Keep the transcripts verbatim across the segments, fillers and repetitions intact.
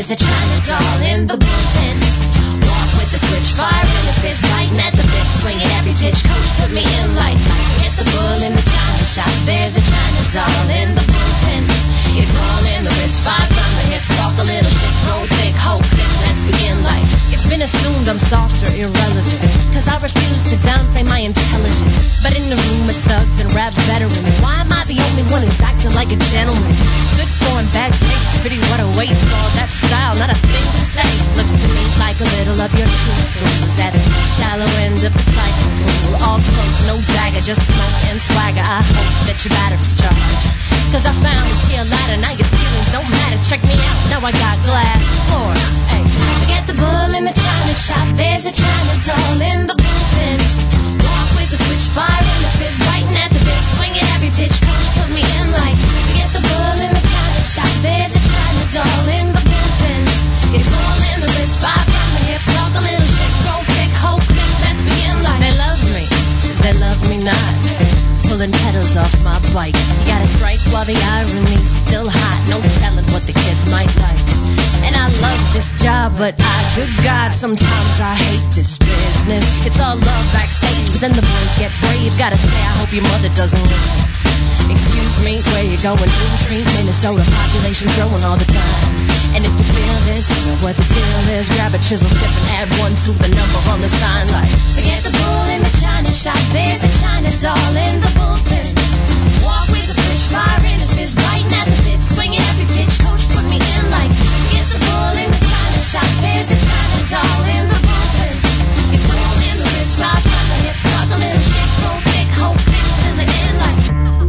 there's a China doll in the bullpen. Walk with the switch, fire in the fist, biting at the bit, swinging every pitch. Coach put me in like, forget the bull in the China shop. There's a China doll in the bullpen. It's all in the wrist, five from the hip. Talk a little shit, roll thick, hold quick, let's begin life. It's been assumed I'm soft or irrelevant, cause I refuse to downplay my intelligence. But in the room with thugs and raps veterans, why am I the only one who's acting like a gentleman? Good form, bad taste, pity what a waste. All that style, not a thing to say. Looks to me like a little of your true schools at the shallow end of the cycle pool. All cloak, no dagger, just smoke and swagger. I hope that your battery's charged, cause I found this here ladder, now your ceilings don't matter. Check me out, now I got glass floors. Hey, forget the bull in the China shop. There's a China doll in the bullpen. Walk with the switch, fire in the fist, biting at the bit, swinging every pitch. Coach put me in like, forget the bull in the China shop. There's a China doll in the bullpen. It's all in the wrist, five from the hip. Talk a little shit, grow thick, hold quick, let's begin life. They love me, they love me not. Pulling pedals off my bike. You gotta strike while the irony's still hot. No telling what the kids might like. And I love this job, but I, good God, sometimes I hate this business. It's all love backstage, but then the boys get brave. Gotta say, I hope your mother doesn't listen. Excuse me, where you going? Dream Street, Minnesota, population growing all the time. And if you feel this, you know what the deal is. Grab a chisel tip and add one to the number on the sign like, forget the bull in the China shop. There's a China doll in the bullpen. Walk with a switch, fire in the fist, biting at the bit, swinging every pitch. Coach put me in like, forget the bull in the China shop. There's a China doll in the bullpen. It's all in the wrist, five from the hip. Talk a little shit, grow thick, hold thick till the end like.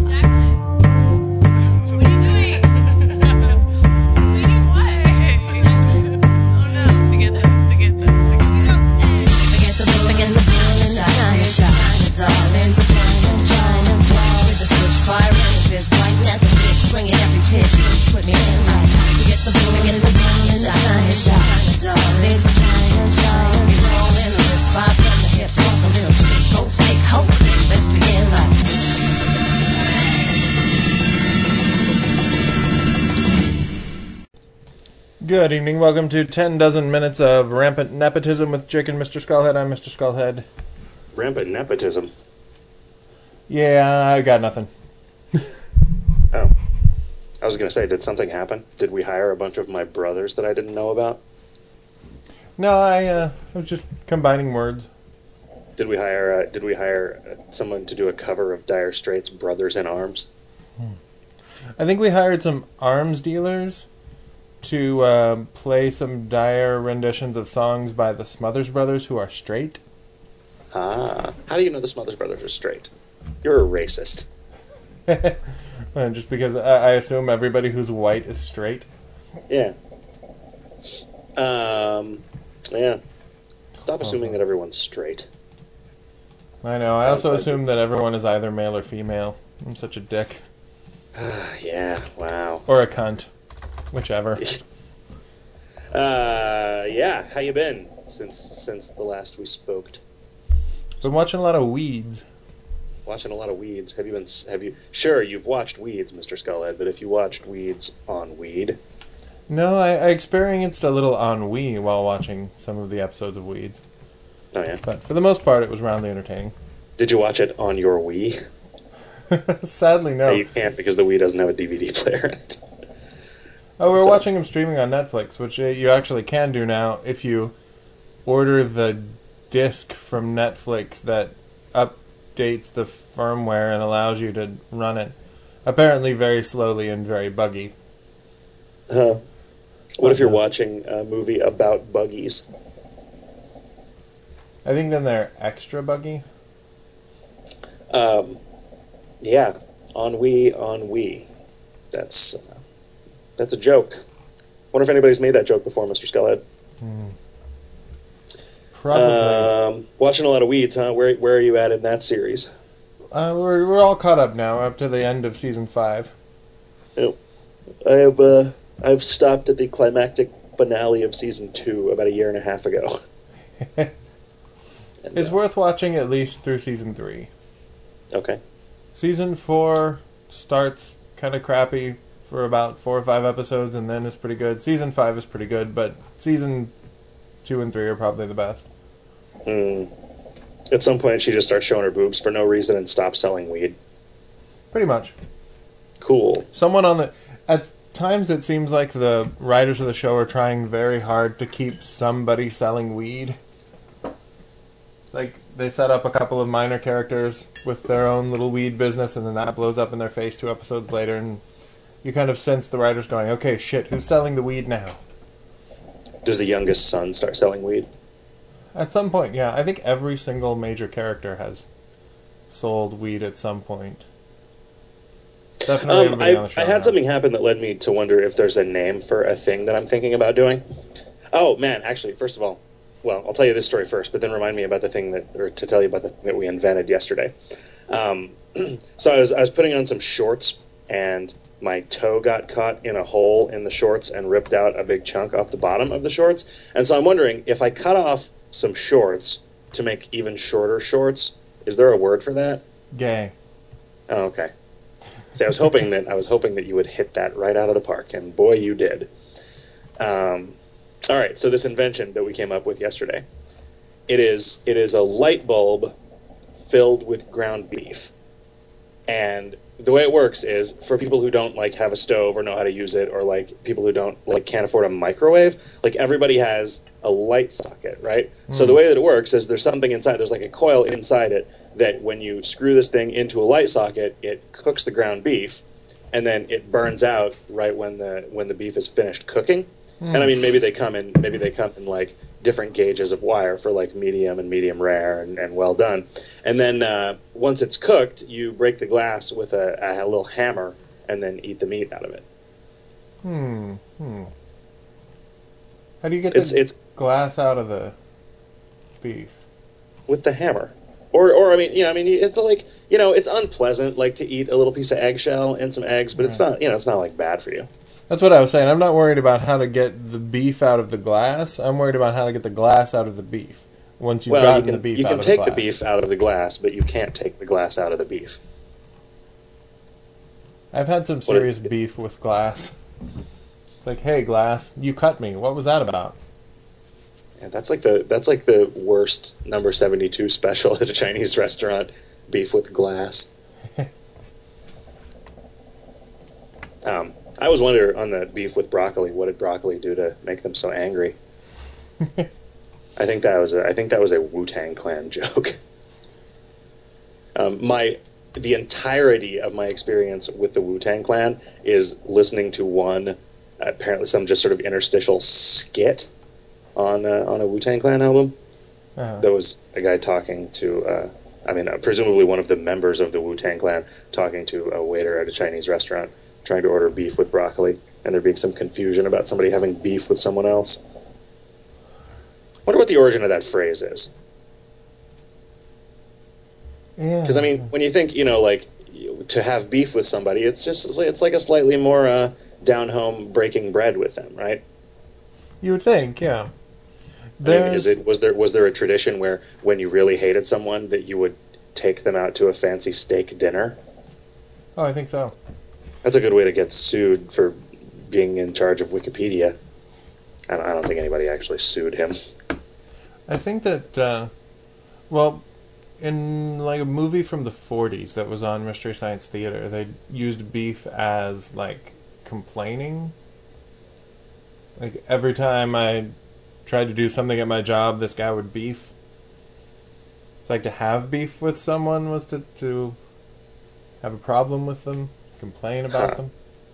Swinging every pitch, put me in like, forget the bull, forget the bull in the China shop. There's a China doll, it's all in the wrist, five from the hip. Talk a little shit, go fake, hope quick, let's begin like. Good evening, welcome to ten dozen minutes of rampant nepotism with Jake and Mister Skullhead. I'm Mister Skullhead. Rampant nepotism? Yeah, I got nothing. Oh. I was going to say, did something happen? Did we hire a bunch of my brothers that I didn't know about? No, I, uh, I was just combining words. Did we hire uh, Did we hire uh, someone to do a cover of Dire Straits' Brothers in Arms? Hmm. I think we hired some arms dealers to uh, play some Dire renditions of songs by the Smothers Brothers, who are straight. Ah. How do you know the Smothers Brothers are straight? You're a racist. Just because I assume everybody who's white is straight. Yeah. Um. Yeah. Stop assuming that everyone's straight. I know. I also assume that everyone is either male or female. I'm such a dick. Yeah. Wow. Or a cunt, whichever. uh. Yeah. How you been since since the last we spoke? Been watching a lot of Weeds. Watching a lot of Weeds. Have you been? Have you? Sure, you've watched Weeds, Mister Skullhead. But if you watched Weeds on Weed, no, I, I experienced a little ennui while watching some of the episodes of Weeds. Oh yeah. But for the most part, it was roundly entertaining. Did you watch it on your Wii? Sadly, no. no. You can't because the Wii doesn't have a D V D player in it. Oh, we're so. watching them streaming on Netflix, which you actually can do now if you order the disc from Netflix that up. Updates the firmware and allows you to run it apparently very slowly and very buggy. Huh. What if you're watching a movie about buggies? I think then they're extra buggy. Um, yeah, on Wii, on Wii. That's uh, that's a joke. Wonder if anybody's made that joke before, Mister Skullhead. Hmm. Probably. Um, watching a lot of Weeds, huh? Where where are you at in that series? Uh, we're we're all caught up now, up to the end of season five. Oh, I have uh, I've stopped at the climactic finale of season two about a year and a half ago. and, it's uh, worth watching at least through season three. Okay. Season four starts kind of crappy. for about four or five episodes, and then it's pretty good. Season five is pretty good, but season two and three are probably the best. Mm. At some point, she just starts showing her boobs for no reason and stops selling weed. Pretty much. Cool. Someone on the... At times, it seems like the writers of the show are trying very hard to keep somebody selling weed. Like, they set up a couple of minor characters with their own little weed business, and then that blows up in their face two episodes later, and you kind of sense the writers going, okay, shit, who's selling the weed now? Does the youngest son start selling weed? At some point, yeah. I think every single major character has sold weed at some point. Definitely Um, everybody I, on the show I had now. something happen that led me to wonder if there's a name for a thing that I'm thinking about doing. Oh, man, actually, first of all, well, I'll tell you this story first, but then remind me about the thing that, or to tell you about the thing that we invented yesterday. Um, so I was, I was putting on some shorts, and my toe got caught in a hole in the shorts and ripped out a big chunk off the bottom of the shorts. And so I'm wondering, if I cut off some shorts to make even shorter shorts, is there a word for that? Gay. Oh, okay. See, I was hoping that I was hoping that you would hit that right out of the park, and boy, you did. Um, all right, so this invention that we came up with yesterday, it is it is a light bulb filled with ground beef, and the way it works is for people who don't like have a stove or know how to use it, or like people who don't like can't afford a microwave, like everybody has a light socket, right? Mm. So the way that it works is there's something inside. There's like a coil inside it that when you screw this thing into a light socket, it cooks the ground beef, and then it burns out right when the when the beef is finished cooking. Mm. And I mean, maybe they come in maybe they come in like different gauges of wire for like medium and medium rare and, and well done. And then uh, once it's cooked, you break the glass with a, a little hammer and then eat the meat out of it. Hmm. Hmm. How do you get it's, the it's glass out of the beef? With the hammer. Or, or I mean, you know, I mean, it's like, you know, it's unpleasant, like to eat a little piece of eggshell and some eggs, but right. it's not, you know, it's not like bad for you. That's what I was saying. I'm not worried about how to get the beef out of the glass. I'm worried about how to get the glass out of the beef. Once you've well, gotten you can, the beef you out can of take the glass. the beef out of the glass, but you can't take the glass out of the beef. I've had some serious beef with glass. It's like, hey, glass, you cut me. What was that about? Yeah, that's like the that's like the worst number seventy-two special at a Chinese restaurant. Beef with glass. um, I always wonder on the beef with broccoli, what did broccoli do to make them so angry? I think that was a I think that was a Wu-Tang Clan joke. um, my the entirety of my experience with the Wu-Tang Clan is listening to one apparently some just sort of interstitial skit on uh, on a Wu-Tang Clan album. Uh-huh. There was a guy talking to, uh, I mean, uh, presumably one of the members of the Wu-Tang Clan talking to a waiter at a Chinese restaurant, trying to order beef with broccoli, and there being some confusion about somebody having beef with someone else. Wonder what the origin of that phrase is. Yeah. Because I mean, when you think, you know, like to have beef with somebody, it's just it's like a slightly more uh, down home breaking bread with them, right? You would think, yeah. I mean, is it was there was there a tradition where when you really hated someone that you would take them out to a fancy steak dinner? Oh, I think so. That's a good way to get sued for being in charge of Wikipedia. I don't, I don't think anybody actually sued him. I think that, uh, well, in like a movie from the forties that was on Mystery Science Theater, they used beef as like complaining. Like every time I tried to do something at my job, this guy would beef. It's like to have beef with someone was to, to have a problem with them, complain about huh. them.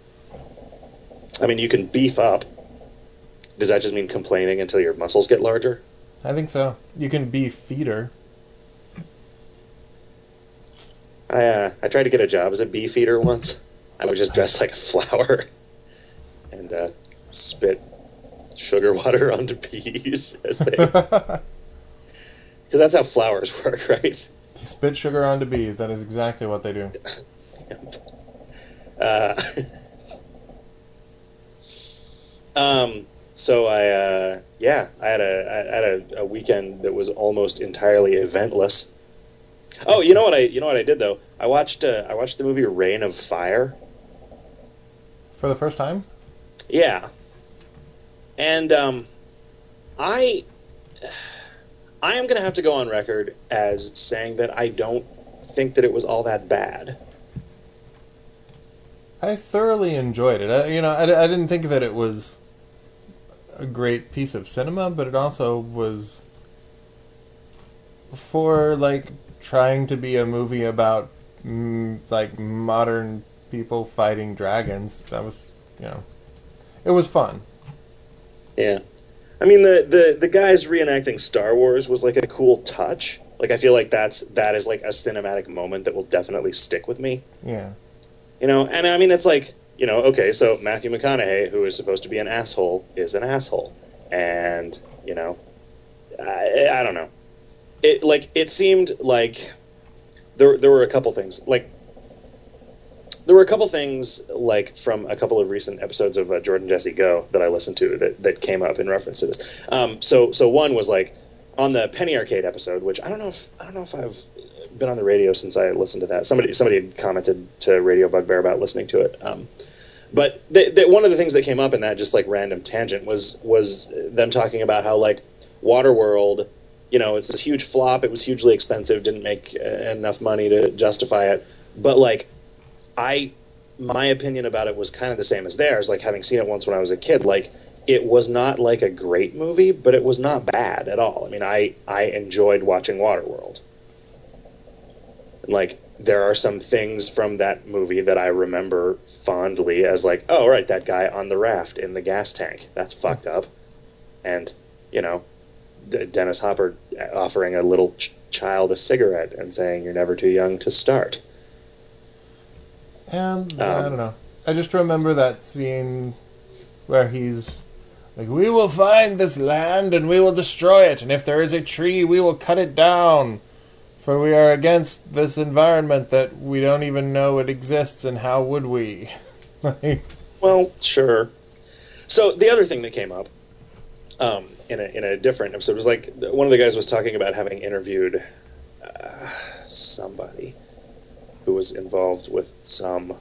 I mean, you can beef up. Does that just mean complaining until your muscles get larger? I think so. You can beef feeder. I uh, I tried to get a job as a beef eater once. I would just dress like a flower and uh, spit sugar water onto bees as they, because that's how flowers work, right? They spit sugar onto bees. That is exactly what they do. uh, um. So I, uh, yeah, I had a I had a, a weekend that was almost entirely eventless. Oh, you know what I you know what I did though? I watched uh, I watched the movie Reign of Fire. for the first time. Yeah. And um, I, I am going to have to go on record as saying that I don't think that it was all that bad. I thoroughly enjoyed it. I, you know, I, I didn't think that it was a great piece of cinema, but it also was, for like trying to be a movie about mm, like modern people fighting dragons. That was, you know, it was fun. Yeah. I mean, the, the, the guys reenacting Star Wars was like a cool touch. Like, I feel like that's that is like a cinematic moment that will definitely stick with me. Yeah. You know, and I mean, it's like, you know, okay, so Matthew McConaughey, who is supposed to be an asshole, is an asshole. And, you know, I, I don't know. It, like, it seemed like there, there were a couple things. Like, there were a couple things, like, from a couple of recent episodes of uh, Jordan Jesse Go that I listened to that, that came up in reference to this. Um, so, so one was, like, on the Penny Arcade episode, which I don't know if I don't know if I've been on the radio since I listened to that. Somebody somebody had commented to Radio Bugbear about listening to it. Um, but they, they, one of the things that came up in that just like random tangent was was them talking about how like Waterworld, you know, it's this huge flop. It was hugely expensive, didn't make uh, enough money to justify it. But like, I my opinion about it was kind of the same as theirs. Like having seen it once when I was a kid, like. It was not like a great movie, but it was not bad at all. I mean, I, I enjoyed watching Waterworld. And, like, there are some things from that movie that I remember fondly as, like, oh, right, that guy on the raft in the gas tank. That's fucked up. And, you know, D- Dennis Hopper offering a little ch- child a cigarette and saying, you're never too young to start. And, Um, I don't know. I just remember that scene where he's... like, we will find this land and we will destroy it, and if there is a tree, we will cut it down. For we are against this environment that we don't even know it exists, and how would we? Like, well, sure. So the other thing that came up um, in a in a different episode was like one of the guys was talking about having interviewed uh, somebody who was involved with some.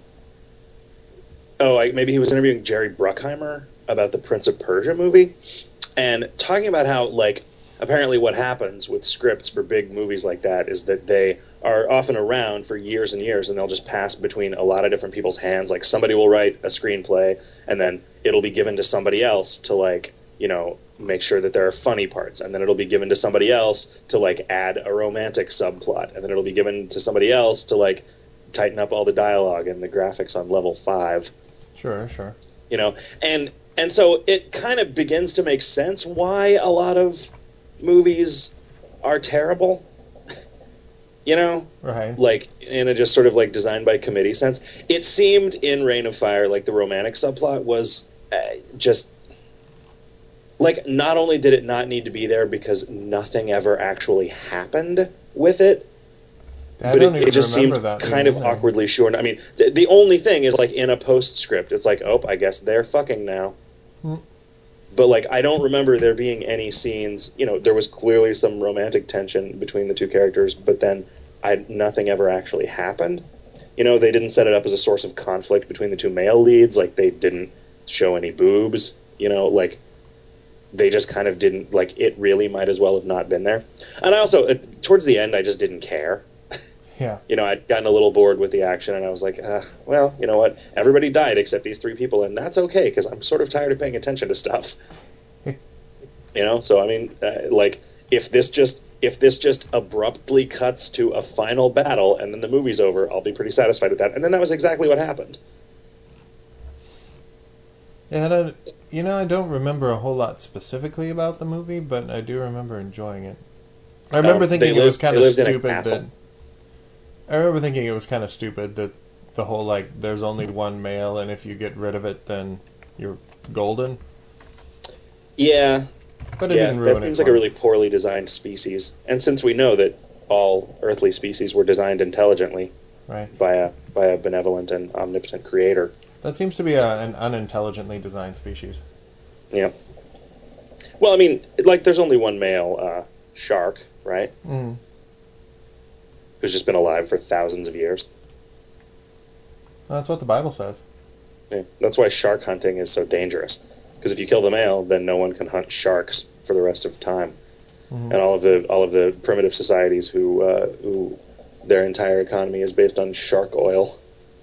Oh, I, maybe he was interviewing Jerry Bruckheimer about the Prince of Persia movie, and talking about how, like, apparently what happens with scripts for big movies like that is that they are often around for years and years, and they'll just pass between a lot of different people's hands. Like, somebody will write a screenplay, and then it'll be given to somebody else to, like, you know, make sure that there are funny parts, and then it'll be given to somebody else to, like, add a romantic subplot, and then it'll be given to somebody else to, like, tighten up all the dialogue and the graphics on level five. sure, sure. You know, and and so it kind of begins to make sense why a lot of movies are terrible. You know, Right. like in a just sort of like designed by committee sense. It seemed in Reign of Fire like the romantic subplot was uh, just like, not only did it not need to be there because nothing ever actually happened with it, I but don't it, even it just remember seemed that kind of either. awkwardly short. I mean, th- the only thing is, like, in a postscript, it's like, oh, I guess they're fucking now. Hmm. But, like, I don't remember there being any scenes. You know, there was clearly some romantic tension between the two characters, but then I, nothing ever actually happened. You know, they didn't set it up as a source of conflict between the two male leads. Like, they didn't show any boobs. You know, like, they just kind of didn't, like, it really might as well have not been there. And I also, uh, towards the end, I just didn't care. Yeah. You know, I'd gotten a little bored with the action, and I was like, uh, well, you know what? Everybody died except these three people, and that's okay, because I'm sort of tired of paying attention to stuff. You know? So, I mean, uh, like, if this just if this just abruptly cuts to a final battle, and then the movie's over, I'll be pretty satisfied with that. And then that was exactly what happened. Yeah, I don't, you know, I don't remember a whole lot specifically about the movie, but I do remember enjoying it. I remember Um, thinking they it was lived- kind they of lived in a stupid castle. that... I remember thinking it was kind of stupid that the whole, like, there's only one male, and if you get rid of it, then you're golden. Yeah, But it yeah, didn't ruin that seems it like for a me. really poorly designed species. And since we know that all earthly species were designed intelligently Right. by a by a benevolent and omnipotent creator, That seems to be a, an unintelligently designed species. yeah. Well, I mean, like, there's only one male uh, shark, right? Mm. Who's just been alive for thousands of years. That's what the Bible says. Yeah. That's why shark hunting is so dangerous. Because if you kill the male, then no one can hunt sharks for the rest of time. Mm-hmm. And all of the all of the primitive societies who uh, who their entire economy is based on shark oil.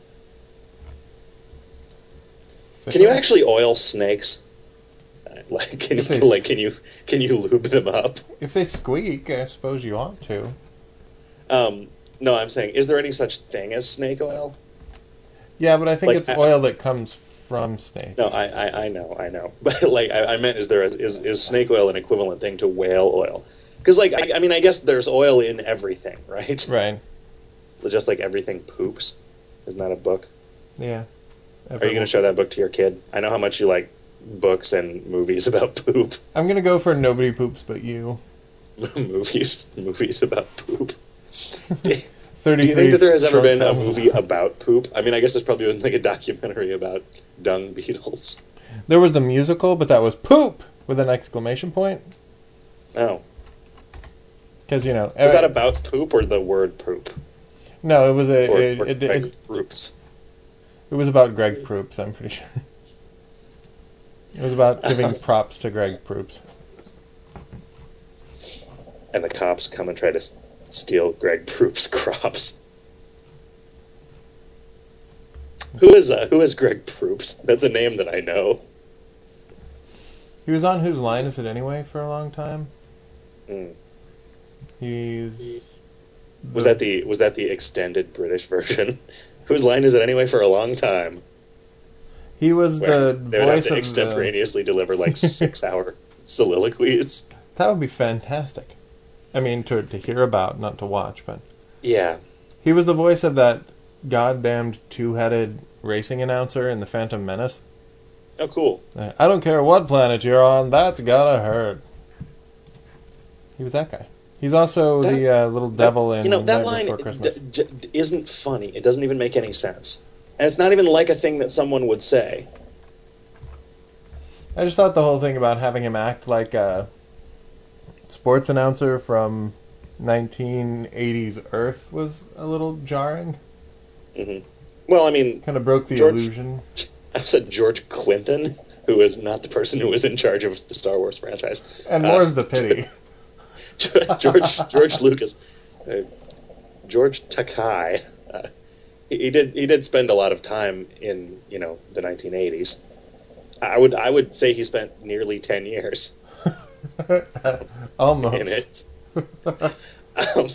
For can sure. you actually oil snakes? Like can you they, like can you can you lube them up? If they squeak, I suppose you ought to. Um, no, I'm saying, is there any such thing as snake oil? Yeah, but I think like, it's I, oil that comes from snakes. No, I, I, I know, I know. But like, I, I meant, is there a, is is snake oil an equivalent thing to whale oil? Because like, I, I mean, I guess there's oil in everything, right? Right. Just like everything poops. Isn't that a book? Yeah. Everyone. Are you going to show that book to your kid? I know how much you like books and movies about poop. I'm going to go for Nobody Poops But You. movies, movies about poop. thirty-three Do you think that there has ever been films. a movie about poop? I mean, I guess there's probably been like a documentary about dung beetles. There was the musical, but that was poop with an exclamation point. Oh. Because, you know... Was every... that about poop or the word poop? No, it was a... Or, it, or it, Greg it, Proops. It was about Greg Proops, I'm pretty sure. It was about giving props to Greg Proops. And the cops come and try to steal Greg Proops' crops. Who is uh, who is Greg Proops? That's a name that I know. He was on Whose Line Is It Anyway for a long time. Mm. He's the... was that the was that the extended British version? Whose Line Is It Anyway for a long time. He was Where the they would voice have to of extemporaneously the... deliver like six hour soliloquies. That would be fantastic. I mean, to to hear about, not to watch, but... Yeah. He was the voice of that goddamned two-headed racing announcer in The Phantom Menace. Oh, cool. I don't care what planet you're on, that's gotta hurt. He was that guy. He's also that, the uh, little devil that, in you know, that Night line Before Christmas. D- d- isn't funny. It doesn't even make any sense. And it's not even like a thing that someone would say. I just thought the whole thing about having him act like a sports announcer from nineteen eighties Earth was a little jarring. Mm-hmm. Well, I mean... Kind of broke the George, illusion. I said George Clinton, who is not the person who was in charge of the Star Wars franchise. And more's uh, the pity. George George Lucas. Uh, George Takei. Uh, he, he did he did spend a lot of time in, you know, the nineteen eighties. I would I would say he spent nearly ten years. Almost. In it. um,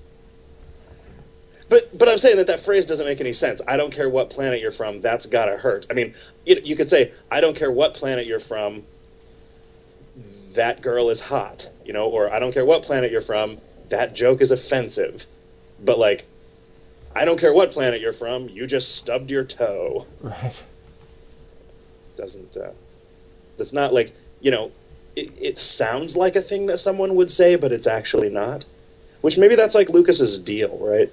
but but I'm saying that that phrase doesn't make any sense. I don't care what planet you're from, that's gotta hurt. I mean, you, you could say, I don't care what planet you're from, that girl is hot, you know, or I don't care what planet you're from, that joke is offensive. But like, I don't care what planet you're from, you just stubbed your toe. Right. Doesn't, uh, that's not like, you know, it, it sounds like a thing that someone would say, but it's actually not. Which maybe that's like Lucas's deal, right?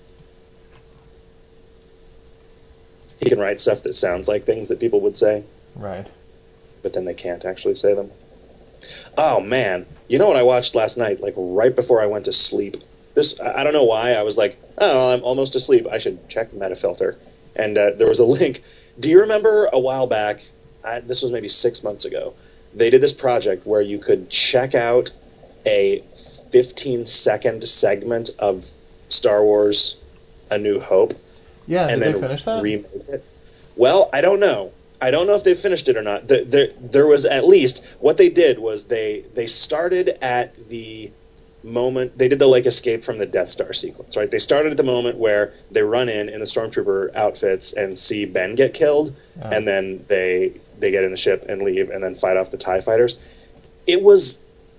He can write stuff that sounds like things that people would say. Right. But then they can't actually say them. Oh, man. You know what I watched last night, like right before I went to sleep? This, I don't know why. I was like, oh, I'm almost asleep. I should check Metafilter. And uh, there was a link. Do you remember a while back, I, this was maybe six months ago, they did this project where you could check out a fifteen-second segment of Star Wars A New Hope. Yeah, and did then they finish that? Remake it. Well, I don't know. I don't know if they finished it or not. The, the, there was at least, what they did was they they started at the moment, they did the like escape from the Death Star sequence, right? They started at the moment where they run in in the Stormtrooper outfits and see Ben get killed, oh. and then they they get in the ship and leave and then fight off the TIE fighters. It was...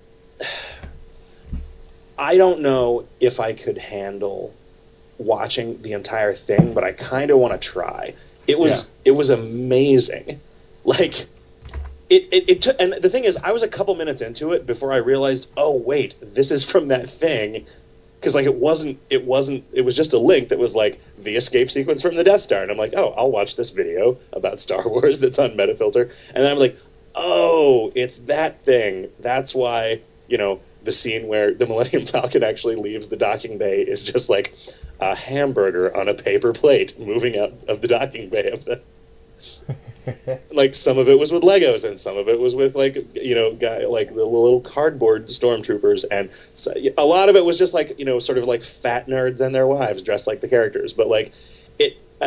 I don't know if I could handle watching the entire thing, but I kind of want to try. It was yeah. it was amazing. Like it it, it took, and the thing is, I was a couple minutes into it before I realized, oh wait, this is from that thing, because like it wasn't it wasn't it was just a link that was like the escape sequence from the Death Star, and I'm like, oh, I'll watch this video about Star Wars that's on Metafilter, and then I'm like, oh, it's that thing. That's why, you know, the scene where the Millennium Falcon actually leaves the docking bay is just like a hamburger on a paper plate moving out of the docking bay of the Like, some of it was with Legos, and some of it was with, like, you know, guy, like the little cardboard stormtroopers, and so, a lot of it was just like, you know, sort of like fat nerds and their wives dressed like the characters. But like, it, uh,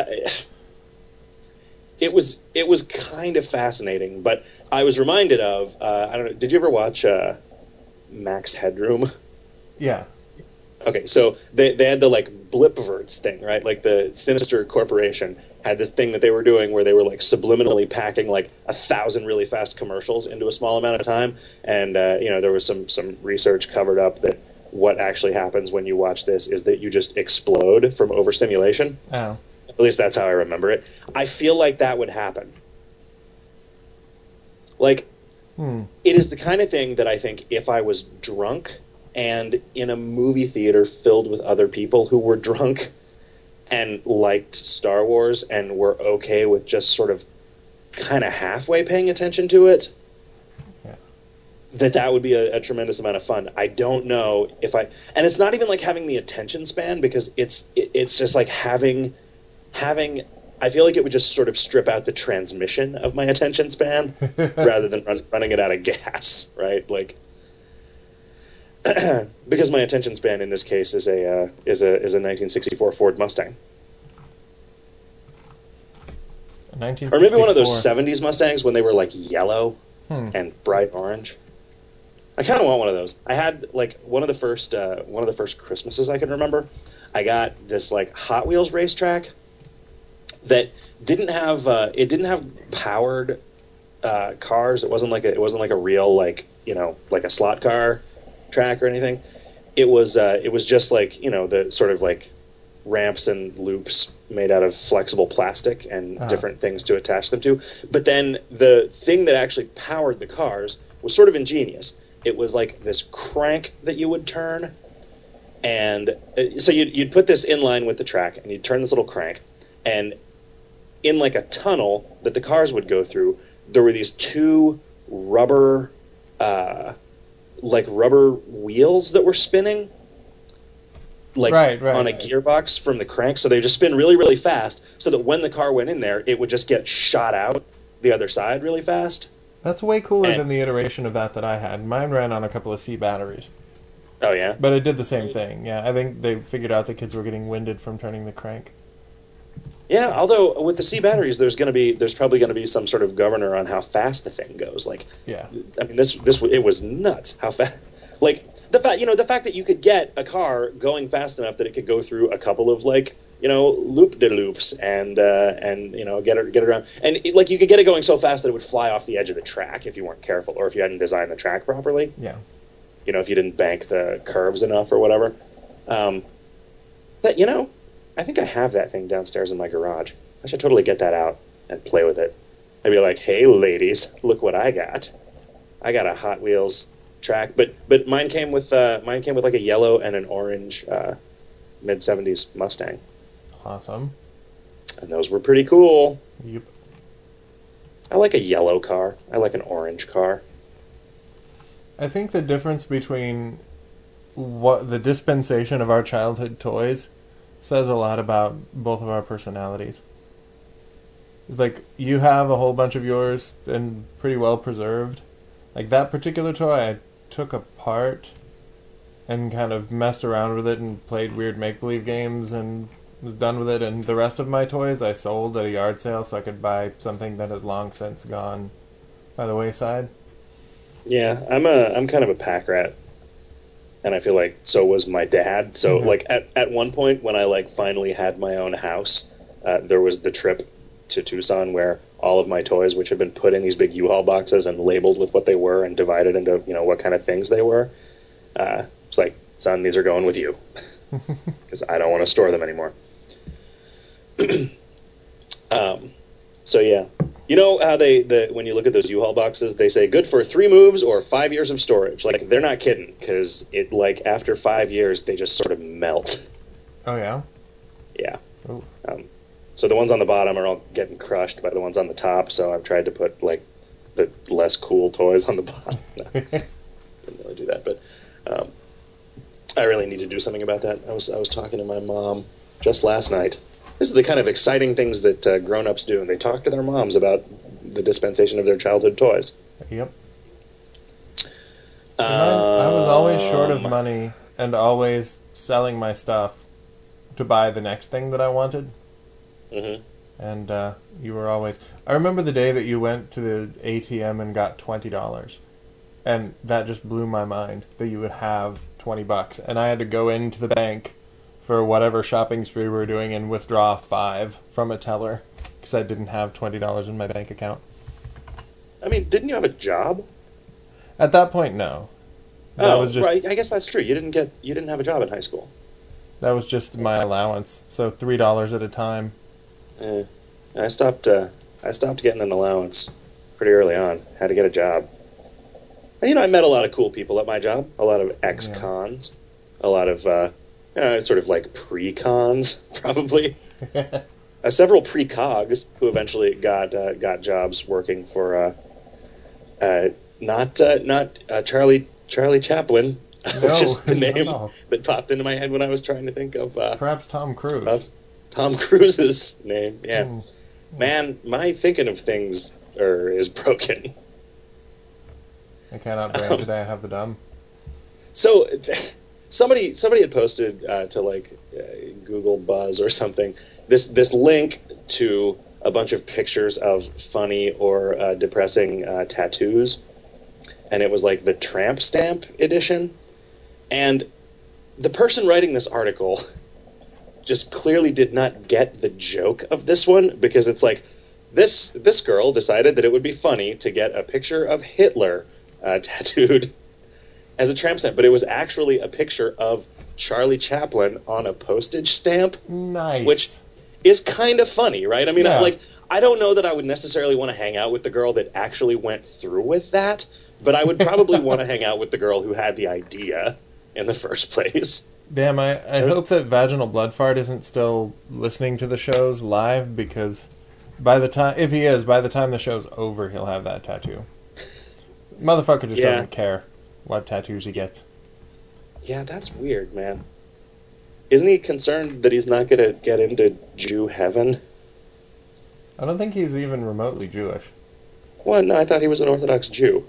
it was it was kind of fascinating. But I was reminded of, uh, I don't know, did you ever watch uh, Max Headroom? Yeah. Okay, so they they had the like Blipverts thing, right? Like the Sinister Corporation had this thing that they were doing where they were like subliminally packing like a thousand really fast commercials into a small amount of time, and uh, you know, there was some some research covered up that what actually happens when you watch this is that you just explode from overstimulation. Oh. At least that's how I remember it. I feel like that would happen. Like, Hmm. it is the kind of thing that I think if I was drunk and in a movie theater filled with other people who were drunk and liked Star Wars and were okay with just sort of kind of halfway paying attention to it, Yeah. that that would be a, a tremendous amount of fun. I don't know if I... And it's not even like having the attention span, because it's it, it's just like having... having I feel like it would just sort of strip out the transmission of my attention span rather than run, running it out of gas, right? Like... because my attention span in this case is a uh, is a is a nineteen sixty-four Ford Mustang, nineteen or sixty-four. maybe one of those seventies Mustangs when they were like yellow Hmm. and bright orange. I kind of want one of those. I had like one of the first uh, one of the first Christmases I can remember. I got this like Hot Wheels racetrack that didn't have uh, it didn't have powered uh, cars. It wasn't like a, it wasn't like a real like you know like a slot car track or anything. It was uh, it was just like, you know, the sort of like ramps and loops made out of flexible plastic and Uh-huh. different things to attach them to. But then the thing that actually powered the cars was sort of ingenious. It was like this crank that you would turn, and uh, so you'd, you'd put this in line with the track, and you'd turn this little crank, and in like a tunnel that the cars would go through, there were these two rubber uh, like rubber wheels that were spinning, like Right, right, on a right. gearbox from the crank. So they just spin really, really fast, so that when the car went in there, it would just get shot out the other side really fast. That's way cooler And- than the iteration of that that I had. Mine ran on a couple of C batteries, Oh yeah, but it did the same thing. Yeah, I think they figured out the kids were getting winded from turning the crank. yeah. Although with the C batteries, there's gonna be there's probably gonna be some sort of governor on how fast the thing goes. Like, Yeah. I mean, this this it was nuts how fast. Like the fact you know the fact that you could get a car going fast enough that it could go through a couple of like you know loop de loops and uh, and you know get it get it around, and it, like you could get it going so fast that it would fly off the edge of the track if you weren't careful, or if you hadn't designed the track properly. Yeah. You know, if you didn't bank the curves enough or whatever. Um, but you know, I think I have that thing downstairs in my garage. I should totally get that out and play with it. I'd be like, "Hey, ladies, look what I got! I got a Hot Wheels track." But but mine came with uh, mine came with like a yellow and an orange uh, mid seventies Mustang, Awesome. and those were pretty cool. Yep. I like a yellow car. I like an orange car. I think the difference between what the dispensation of our childhood toys says a lot about both of our personalities. It's like you have a whole bunch of yours and pretty well preserved. Like that particular toy I took apart and kind of messed around with it and played weird make-believe games and was done with it, and the rest of my toys I sold at a yard sale so I could buy something that has long since gone by the wayside. Yeah, I'm a I'm kind of a pack rat, and I feel like so was my dad. So Mhm. like at at one point when I like finally had my own house, uh, there was the trip to Tucson where all of my toys, which had been put in these big U-Haul boxes and labeled with what they were and divided into you know what kind of things they were, uh, it's like, son, these are going with you because I don't want to store them anymore. um, so yeah. You know how they, the, when you look at those U-Haul boxes, they say good for three moves or five years of storage. Like, they're not kidding, because it, like, after five years, they just sort of melt. Oh yeah? Yeah. Oh. Um, so the ones on the bottom are all getting crushed by the ones on the top, so I've tried to put, like, the less cool toys on the bottom. No, didn't really do that, but um, I really need to do something about that. I was I was talking to my mom just last night, This is the kind of exciting things that uh, grown-ups do, and they talk to their moms about the dispensation of their childhood toys. Yep. Um, I was always short of Um, money and always selling my stuff to buy the next thing that I wanted. mhm. And uh, you were always... I remember the day that you went to the A T M and got twenty dollars. And that just blew my mind, that you would have twenty bucks. And I had to go into the bank for whatever shopping spree we were doing and withdraw five from a teller because I didn't have twenty dollars in my bank account. I mean, didn't you have a job? At that point, no. That oh, was just right. I guess that's true. You didn't get. You didn't have a job in high school. that was just my allowance. So three dollars at a time. Eh, I stopped. Uh, I stopped getting an allowance pretty early on. Had to get a job. And, you know, I met a lot of cool people at my job. A lot of ex-cons. A lot of uh, uh, sort of like pre-cons, probably. Uh, several pre-cogs who eventually got uh, got jobs working for uh, uh, not uh, not uh, Charlie Charlie Chaplin, No, which is the name no. that popped into my head when I was trying to think of uh, Perhaps Tom Cruise. of Tom Cruise's name. Yeah, Hmm. man, my thinking of things er, is broken. I cannot brand Um, today. I have the dumb. So somebody somebody had posted uh, to like uh, Google Buzz or something this this link to a bunch of pictures of funny or uh, depressing uh, tattoos, and it was like the tramp stamp edition, and the person writing this article just clearly did not get the joke of this one, because it's like this this girl decided that it would be funny to get a picture of Hitler uh, tattooed as a tramp stamp, but it was actually a picture of Charlie Chaplin on a postage stamp, Nice. which is kind of funny, right? I mean, Yeah. I, like, I don't know that I would necessarily want to hang out with the girl that actually went through with that, but I would probably want to hang out with the girl who had the idea in the first place. Damn, I, I hope that Vaginal Blood Fart isn't still listening to the shows live, because by the time, if he is, by the time the show's over, he'll have that tattoo. Motherfucker just Yeah. doesn't care what tattoos he gets. Yeah, that's weird, man. Isn't he concerned that he's not going to get into Jew heaven? I don't think he's even remotely Jewish. Well, no, I thought he was an Orthodox Jew.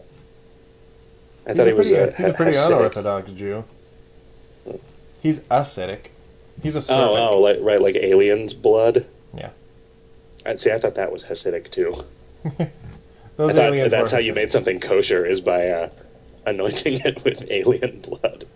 I He's thought a he was pretty, a, he's a pretty Hasidic. unorthodox Jew. He's acidic. He's a Oh, serpent. oh, like, right, like alien's blood? Yeah. I'd say I thought that was Hasidic, too. Those I thought aliens that's were how you made something kosher, is by uh, anointing it with alien blood.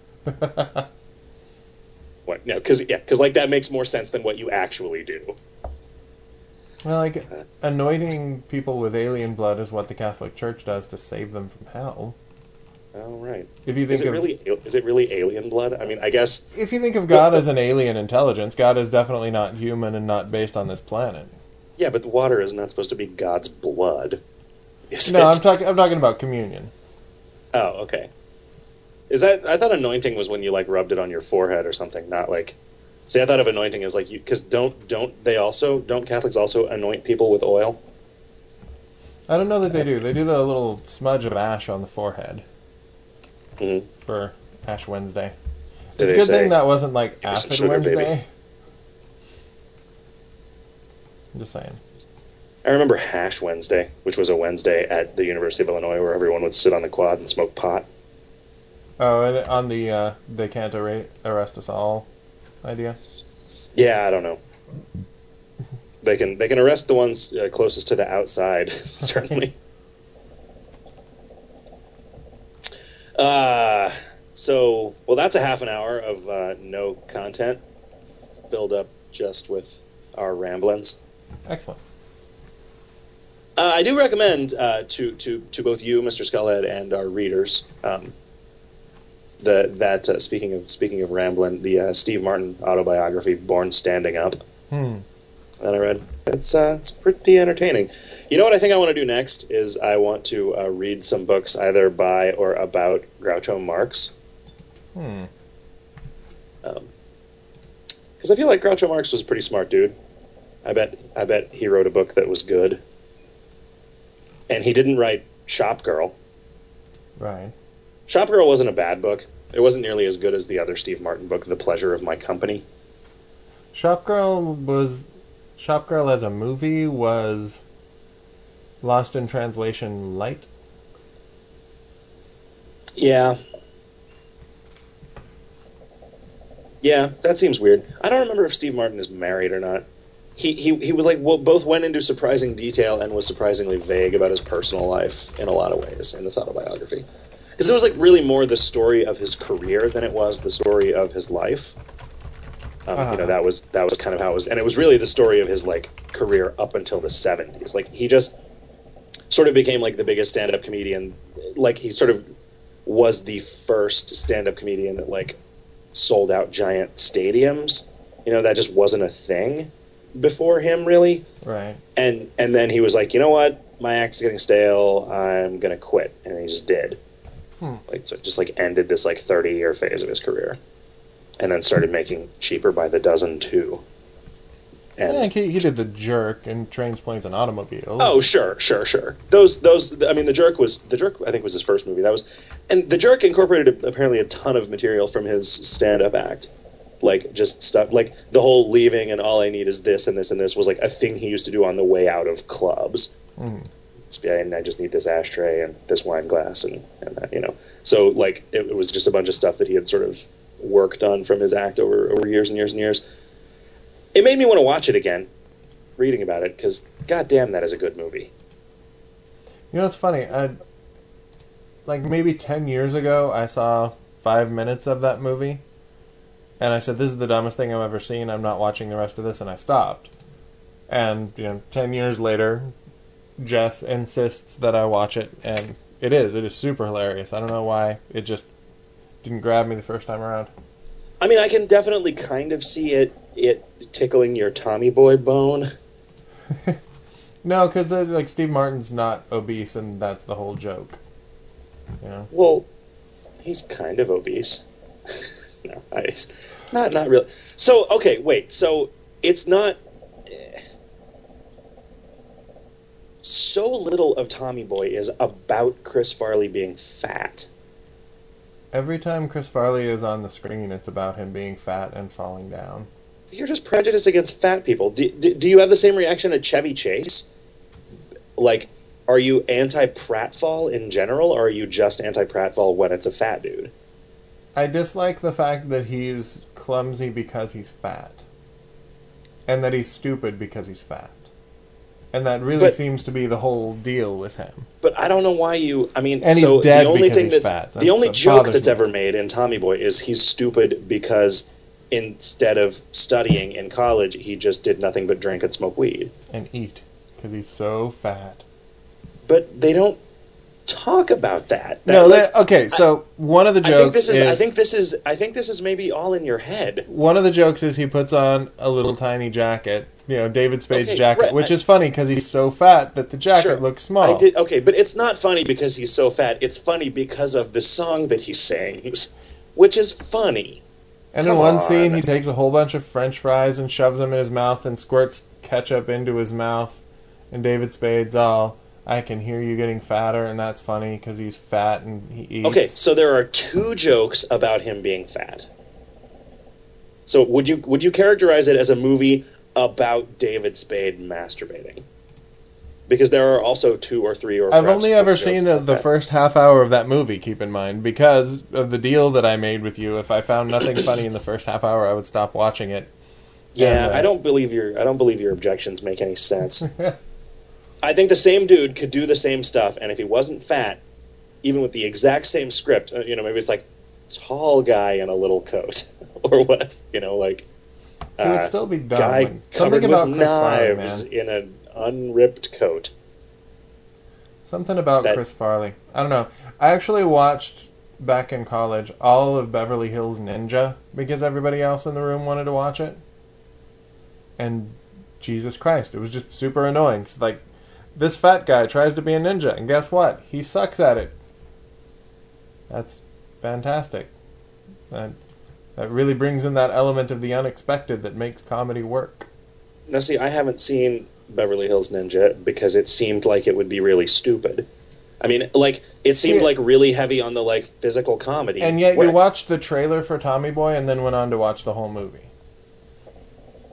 What? No, because yeah, because like that makes more sense than what you actually do. Well, like, anointing people with alien blood is what the Catholic Church does to save them from hell. Oh, right. If you think Is it of really? Is it really alien blood? I mean, I guess. if you think of God as an alien intelligence, God is definitely not human and not based on this planet. Yeah, but the water is not supposed to be God's blood. Is No, it? I'm talking. I'm talking about communion. Oh, okay. Is that? I thought anointing was when you like rubbed it on your forehead or something, not like. See, I thought of anointing as like you, because don't don't they also don't Catholics also anoint people with oil? I don't know that they do. They do the little smudge of ash on the forehead Mm-hmm. for Ash Wednesday. Do It's a they good say, thing that wasn't like "Give me some Acid sugar, Wednesday. baby"? I'm just saying. I remember Hash Wednesday, which was a Wednesday at the University of Illinois where everyone would sit on the quad and smoke pot. Oh, and on the uh, they can't arra- arrest us all idea. Yeah, I don't know. They can they can arrest the ones uh, closest to the outside, certainly. Uh, so, well, that's a half an hour of uh, no content, filled up just with our ramblings. Excellent. Uh, I do recommend uh, to, to, to both you, Mister Skullhead, and our readers, um, the that uh, speaking of speaking of rambling, the uh, Steve Martin autobiography, Born Standing Up, Hmm. that I read. It's uh, it's pretty entertaining. You know what I think I want to do next is I want to uh, read some books either by or about Groucho Marx. Hmm. Because I feel like Groucho Marx was a pretty smart dude. I bet I bet he wrote a book that was good. And he didn't write Shop Girl. Right. Shop Girl wasn't a bad book. It wasn't nearly as good as the other Steve Martin book, The Pleasure of My Company. Shop Girl was Shop Girl as a movie was Lost in Translation light. Yeah. Yeah, that seems weird. I don't remember if Steve Martin is married or not. He he he was like well, both went into surprising detail and was surprisingly vague about his personal life in a lot of ways in this autobiography. Because it was like really more the story of his career than it was the story of his life. Um, uh-huh. You know, that was that was kind of how it was, and it was really the story of his like career up until the seventies. Like he just sort of became like the biggest stand-up comedian. Like he sort of was the first stand-up comedian that like sold out giant stadiums. You know, that just wasn't a thing before him, really. Right. And and then he was like, you know what, my act's getting stale. I'm gonna quit, and he just did. Hmm. Like so, it just like ended this like thirty-year phase of his career, and then started making Cheaper by the Dozen too. And yeah, he, he did The Jerk and Trains, Planes, and Automobiles. Oh, sure, sure, sure. Those, those. I mean, The Jerk was The Jerk. I think was his first movie. That was, and The Jerk incorporated apparently a ton of material from his stand-up act, like just stuff like the whole leaving and all I need is this and this and this was like a thing he used to do on the way out of clubs. Mm. And I just need this ashtray and this wine glass and, and that, you know. So like it, it was just a bunch of stuff that he had sort of worked on from his act over over years and years and years. It made me want to watch it again, reading about it, because goddamn, that is a good movie. You know, it's funny. I, like maybe ten years ago, I saw five minutes of that movie, and I said, "This is the dumbest thing I've ever seen. I'm not watching the rest of this," and I stopped. And you know, ten years later, Jess insists that I watch it, and it is. It is super hilarious. I don't know why it just didn't grab me the first time around. I mean, I can definitely kind of see it it tickling your Tommy Boy bone. No, because like Steve Martin's not obese, and that's the whole joke. You know. Well, he's kind of obese. No, I, not not really. So okay, wait. So it's not. So little of Tommy Boy is about Chris Farley being fat. Every time Chris Farley is on the screen, it's about him being fat and falling down. You're just prejudiced against fat people. Do, do, do you have the same reaction to Chevy Chase? Like, are you anti-pratfall in general, or are you just anti-pratfall when it's a fat dude? I dislike the fact that he's clumsy because he's fat. And that he's stupid because he's fat. And that really but, seems to be the whole deal with him. But I don't know why you... I mean, and so he's dead the only because thing he's that's, fat. That, the only that joke that's me. ever made in Tommy Boy is he's stupid because instead of studying in college, he just did nothing but drink and smoke weed. And eat, because he's so fat. But they don't talk about that. that no, like, they, okay, so I, one of the jokes I think this is, is... I think this is... I think this is maybe all in your head. One of the jokes is he puts on a little tiny jacket... You know, David Spade's okay, jacket, right, which I, is funny because he's so fat that the jacket sure, looks small. I did, okay, but it's not funny because he's so fat. It's funny because of the song that he sings, which is funny. And Come in one on. scene, he takes a whole bunch of French fries and shoves them in his mouth and squirts ketchup into his mouth. And David Spade's all, I can hear you getting fatter, and that's funny because he's fat and he eats. Okay, so there are two jokes about him being fat. So would you would you characterize it as a movie about David Spade masturbating? Because there are also two or three or I've only ever seen the, the first half hour of that movie, keep in mind, because of the deal that I made with you. If I found nothing funny in the first half hour, I would stop watching it. Yeah, and, uh, I don't believe your I don't believe your objections make any sense. I think the same dude could do the same stuff, and if he wasn't fat, even with the exact same script, you know, maybe it's like tall guy in a little coat or what, you know, like It would still be dumb. Guy Something covered about with Chris Farley, knives man. in an unripped coat. Something about That- Chris Farley. I don't know. I actually watched, back in college, all of Beverly Hills Ninja because everybody else in the room wanted to watch it. And Jesus Christ, it was just super annoying. It's like, this fat guy tries to be a ninja, and guess what? He sucks at it. That's fantastic. That, that really brings in that element of the unexpected that makes comedy work. Now, see, I haven't seen Beverly Hills Ninja because it seemed like it would be really stupid. I mean, like, it See, seemed like really heavy on the, like, physical comedy. And yet Where- you watched the trailer for Tommy Boy and then went on to watch the whole movie.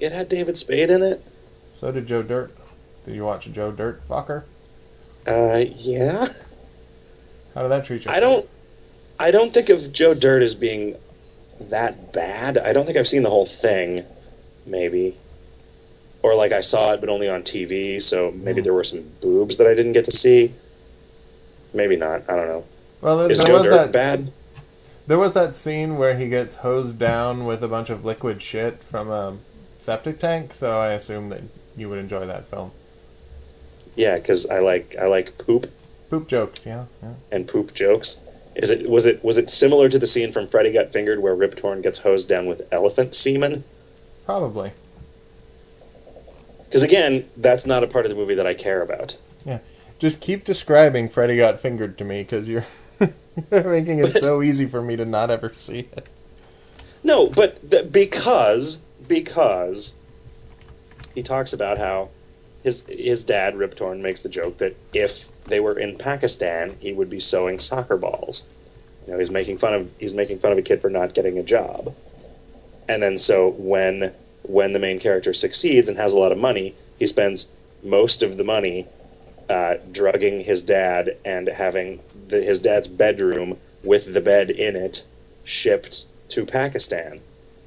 It had David Spade in it. So did Joe Dirt. Did you watch Joe Dirt, fucker? Uh, yeah. How did that treat you? I don't. I don't think of Joe Dirt as being that bad. I don't think I've seen the whole thing. Maybe, or like I saw it, but only on T V. So maybe Mm. there were some boobs that I didn't get to see. Maybe not. I don't know. Well, there, Is there Joe was Dirt that bad? There was that scene where he gets hosed down with a bunch of liquid shit from a septic tank. So I assume that you would enjoy that film. Yeah, because I like I like poop Poop jokes, yeah, yeah. and poop jokes. Is it was it was it similar to the scene from Freddy Got Fingered where Rip Torn gets hosed down with elephant semen? Probably. Because again, that's not a part of the movie that I care about. Yeah. Just keep describing Freddy Got Fingered to me, because you're making it so easy for me to not ever see it. No, but th- because because he talks about how his his dad Rip Torn makes the joke that if they were in Pakistan, he would be sewing soccer balls. You know, he's making fun of he's making fun of a kid for not getting a job. And then so when when the main character succeeds and has a lot of money, he spends most of the money uh, drugging his dad and having the, his dad's bedroom with the bed in it shipped to Pakistan.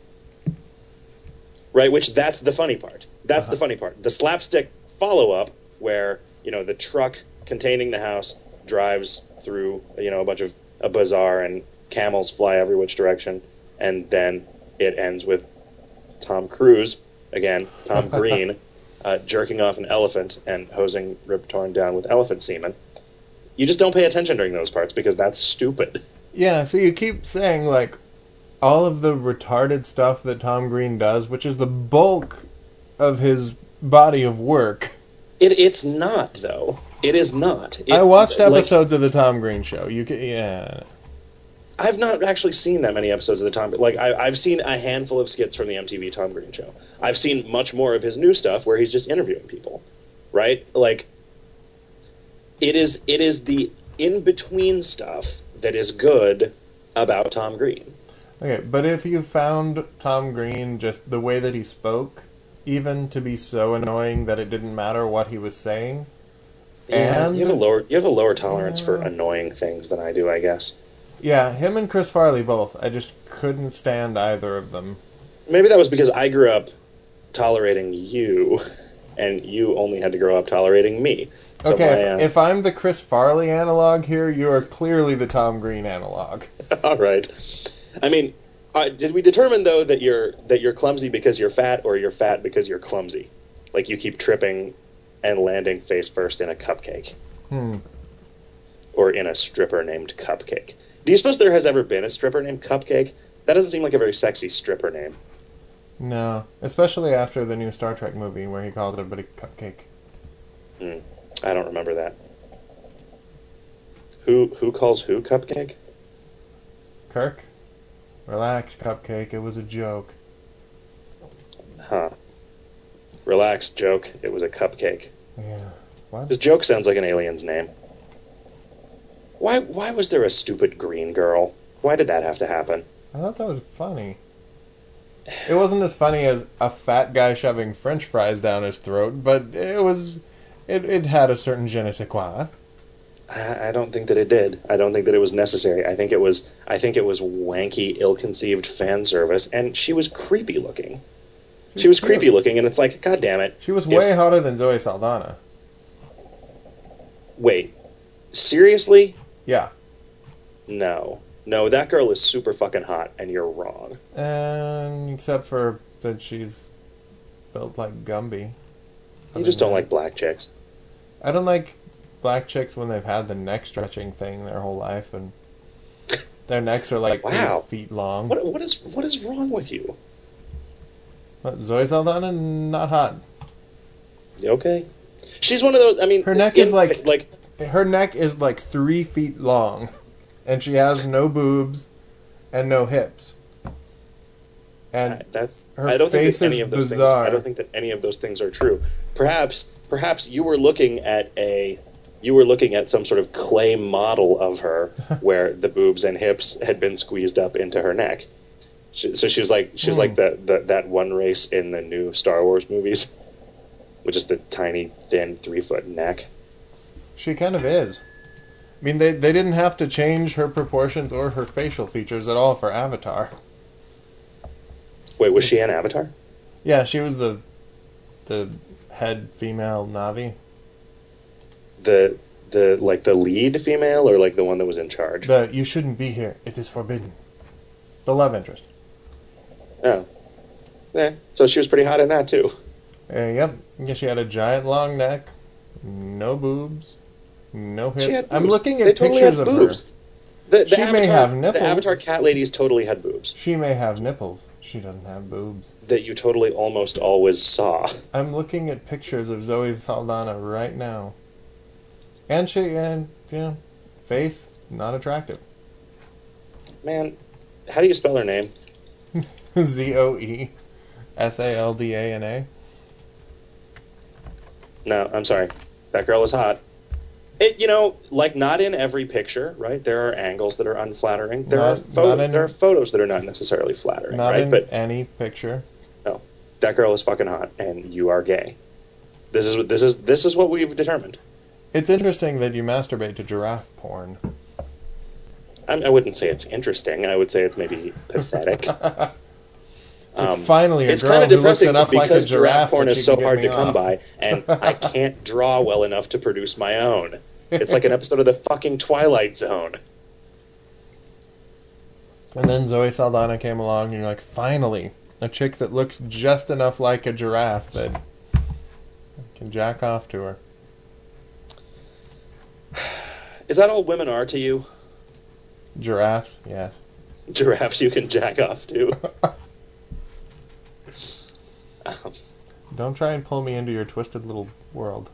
Right, which that's the funny part. That's Uh-huh. the funny part. The slapstick follow-up where, you know, the truck containing the house drives through, you know, a bunch of a bazaar and camels fly every which direction, and then it ends with Tom Cruise, again, Tom Green, uh, jerking off an elephant and hosing Rip Torn down with elephant semen. You just don't pay attention during those parts because that's stupid. Yeah, so you keep saying, like, all of the retarded stuff that Tom Green does, which is the bulk of his body of work. It, it's not, though. It is not. It, I watched like, episodes of the Tom Green Show. You can, yeah. I've not actually seen that many episodes of the Tom. Like I, I've seen a handful of skits from the M T V Tom Green Show. I've seen much more of his new stuff where he's just interviewing people, right? Like it is. It is the in between stuff that is good about Tom Green. Okay, but if you found Tom Green, just the way that he spoke, even to be so annoying that it didn't matter what he was saying, Yeah, and you have a lower you have a lower tolerance for Yeah. annoying things than I do, I guess. yeah, him and Chris Farley both, I just couldn't stand either of them. Maybe that was because I grew up tolerating you, and you only had to grow up tolerating me. So Okay, my, if, uh, if I'm the Chris Farley analog here, you are clearly the Tom Green analog. all right. I mean, uh, did we determine though that you're that you're clumsy because you're fat, or you're fat because you're clumsy? Like you keep tripping and landing face first in a cupcake, Hmm. or in a stripper named Cupcake. Do you suppose there has ever been a stripper named Cupcake? That doesn't seem like a very sexy stripper name. No, especially after the new Star Trek movie where he calls everybody Cupcake. Hmm. I don't remember that. Who who calls who Cupcake? Kirk? Relax, Cupcake, it was a joke. Huh. Relax, joke. It was a cupcake. Yeah. What? This joke sounds like an alien's name. Why why was there a stupid green girl? Why did that have to happen? I thought that was funny. It wasn't as funny as a fat guy shoving french fries down his throat, but it was... It, it had a certain je ne sais quoi. I, I don't think that it did. I don't think that it was necessary. I think it was I think it was wanky, ill-conceived fan service, and she was creepy looking. She was cute. creepy looking, and it's like, God damn it. She was If- way hotter than Zoe Saldana. Wait. Seriously? Yeah. No. No, that girl is super fucking hot, and you're wrong. And except for that she's built like Gumby. You just don't Other like black chicks. than that- I don't like black chicks when they've had the neck stretching thing their whole life, and their necks are like Wow. eight feet long. What what is what is wrong with you? But Zoe Saldana, not hot. You okay? She's one of those. I mean, Her neck in- is like- like Her neck is like three feet long, and she has no boobs and no hips. And that's. her I don't face think that any is of those bizarre. things. I don't think that any of those things are true. Perhaps, perhaps you were looking at a, you were looking at some sort of clay model of her, where the boobs and hips had been squeezed up into her neck. She, so she was like she was Hmm. like the, the that one race in the new Star Wars movies, with just the tiny, thin, three foot neck. She kind of is. I mean, they, they didn't have to change her proportions or her facial features at all for Avatar. Wait, was she an Avatar? Yeah, she was the the head female Na'vi. The the like the lead female, or like the one that was in charge? The "you shouldn't be here, it is forbidden." The love interest. Oh, yeah. So she was pretty hot in that too. Uh, yep. Yeah, she had a giant long neck, no boobs, no She hips. had I'm boobs. looking They at totally pictures had of boobs. her. The, the She Avatar, may have nipples. The Avatar cat ladies totally had boobs She may have nipples. She doesn't have boobs. that you totally almost always saw. I'm looking at pictures of Zoe Saldana right now. And she, and, you know, face, not attractive. Man, how do you spell her name? Z O E S A L D A N A. No, I'm sorry. That girl is hot. It, you know, like not in every picture, right? There are angles that are unflattering. There Not- are pho- not in- there are photos that are not necessarily flattering, Not right? in But any picture. no, that girl is fucking hot, and you are gay. This is what this is. This is what we've determined. It's interesting that you masturbate to giraffe porn. I, I wouldn't say it's interesting. I would say it's maybe pathetic. Um, Finally, a it's girl kind of who looks depressing enough like a because giraffe porn that is she so can get hard me to come off. by, and I can't draw well enough to produce my own. It's like an episode of the fucking Twilight Zone. And then Zoe Saldana came along, and you're like, finally, a chick that looks just enough like a giraffe that I can jack off to her. Is that all women are to you? Giraffes, yes. Giraffes you can jack off to. um, Don't try and pull me into your twisted little world.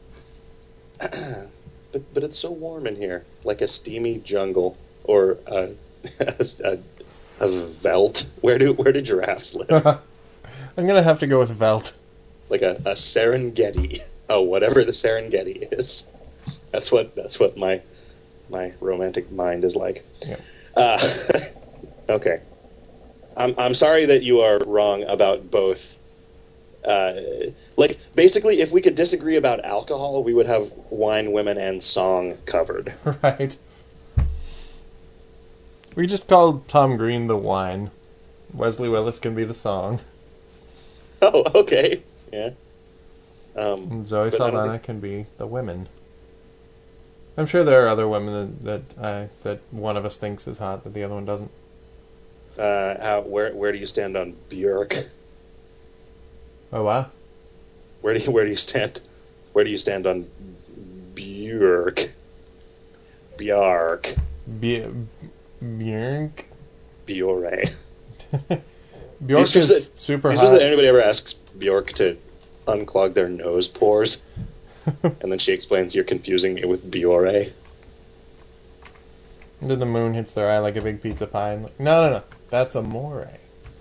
but but it's so warm in here, like a steamy jungle or a a, a veldt. Where do where do giraffes live? I'm gonna have to go with Velt. Like a, a Serengeti. Oh, whatever the Serengeti is. That's what that's what my my romantic mind is like. Yeah. Uh, okay. I'm I'm sorry that you are wrong about both. Uh, like basically, if we could disagree about alcohol, we would have wine, women, and song covered. Right. We just called Tom Green the wine. Wesley Willis can be the song. Oh, okay. Yeah. Um, And Zoe but I don't Saldana think- can be the women. I'm sure there are other women that that, uh, that one of us thinks is hot that the other one doesn't. uh, how, where where do you stand on Björk? Oh wow. Where do you where do you stand? Where do you stand on Björk? Björk. B- Björk. Bjork. Björk Used is that- super used that hot. anybody ever asks Bjork to unclog their nose pores, and then she explains, "You're confusing me with Biore." Then the moon hits their eye like a big pizza pie. And like, no, no, no. That's amore.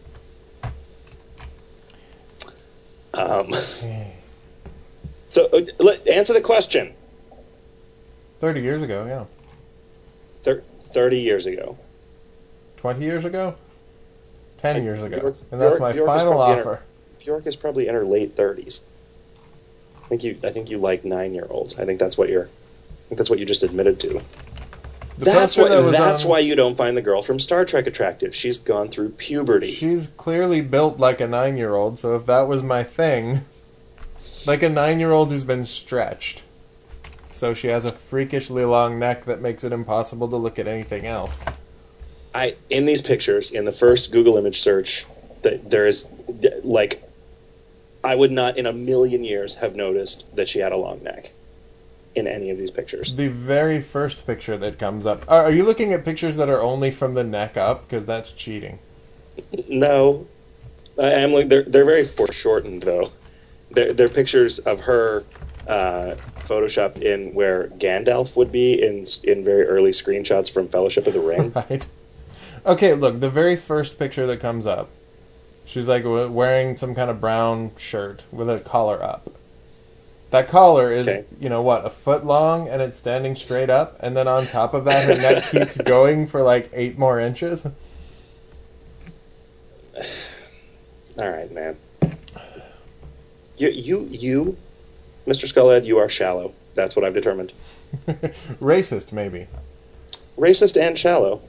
Um, so, uh, let, answer the question. Thirty years ago, yeah. Thir- Thirty years ago. Twenty years ago. Ten years ago, Bjork- and that's Bjork- my Bjork is final probably in offer. her- Bjork is probably in her late thirties. I think you. I think you like nine-year-olds. I think that's what you're. I think that's what you just admitted to. The That's poster why. that was That's on- why you don't find the girl from Star Trek attractive. She's gone through puberty. She's clearly built like a nine-year-old, so if that was my thing, like a nine-year-old who's been stretched, so she has a freakishly long neck that makes it impossible to look at anything else. I in these pictures in the first Google image search, that there is like, I would not in a million years have noticed that she had a long neck in any of these pictures. The very first picture that comes up. Are, are you looking at pictures that are only from the neck up? Because that's cheating. No, I am like they're they're very foreshortened though. They're they're pictures of her uh, photoshopped in where Gandalf would be in in very early screenshots from Fellowship of the Ring. Right. Okay, look, the very first picture that comes up, she's like w- wearing some kind of brown shirt with a collar up. That collar is, Okay. you know what, a foot long, and it's standing straight up, and then on top of that, her neck keeps going for like eight more inches. All right, man. You, you, you, Mister Skullhead, you are shallow. That's what I've determined. Racist, maybe. Racist and shallow.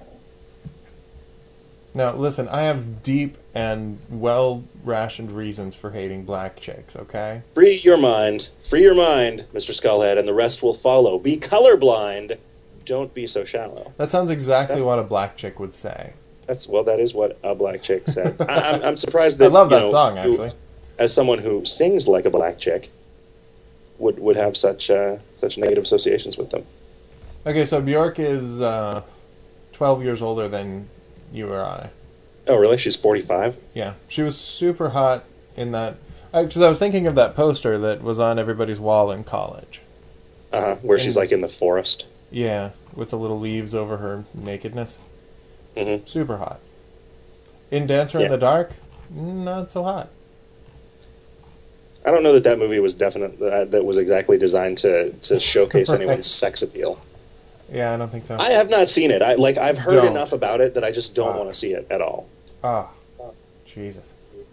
Now, listen, I have deep and well-rationed reasons for hating black chicks, okay? Free your mind. Free your mind, Mister Skullhead, and the rest will follow. Be colorblind. Don't be so shallow. That sounds exactly That's, what a black chick would say. That's well, that is what a black chick said. I, I'm, I'm surprised that I love you that know, song, you, actually. as someone who sings like a black chick, would would have such uh, such negative associations with them. Okay, so Bjork is uh, twelve years older than you or I. Oh, really? She's forty-five? Yeah, she was super hot in that. Because I, I was thinking of that poster that was on everybody's wall in college. Uh huh. Where and, she's like in the forest. Yeah, with the little leaves over her nakedness. Mm-hmm. Super hot. In Dancer yeah. in the Dark, not so hot. I don't know that that movie was definite. Uh, that was exactly designed to to showcase right. anyone's sex appeal. Yeah, I don't think so. I have not seen it. I like I've heard don't. enough about it that I just don't Fuck. want to see it at all. Ah, oh, Jesus.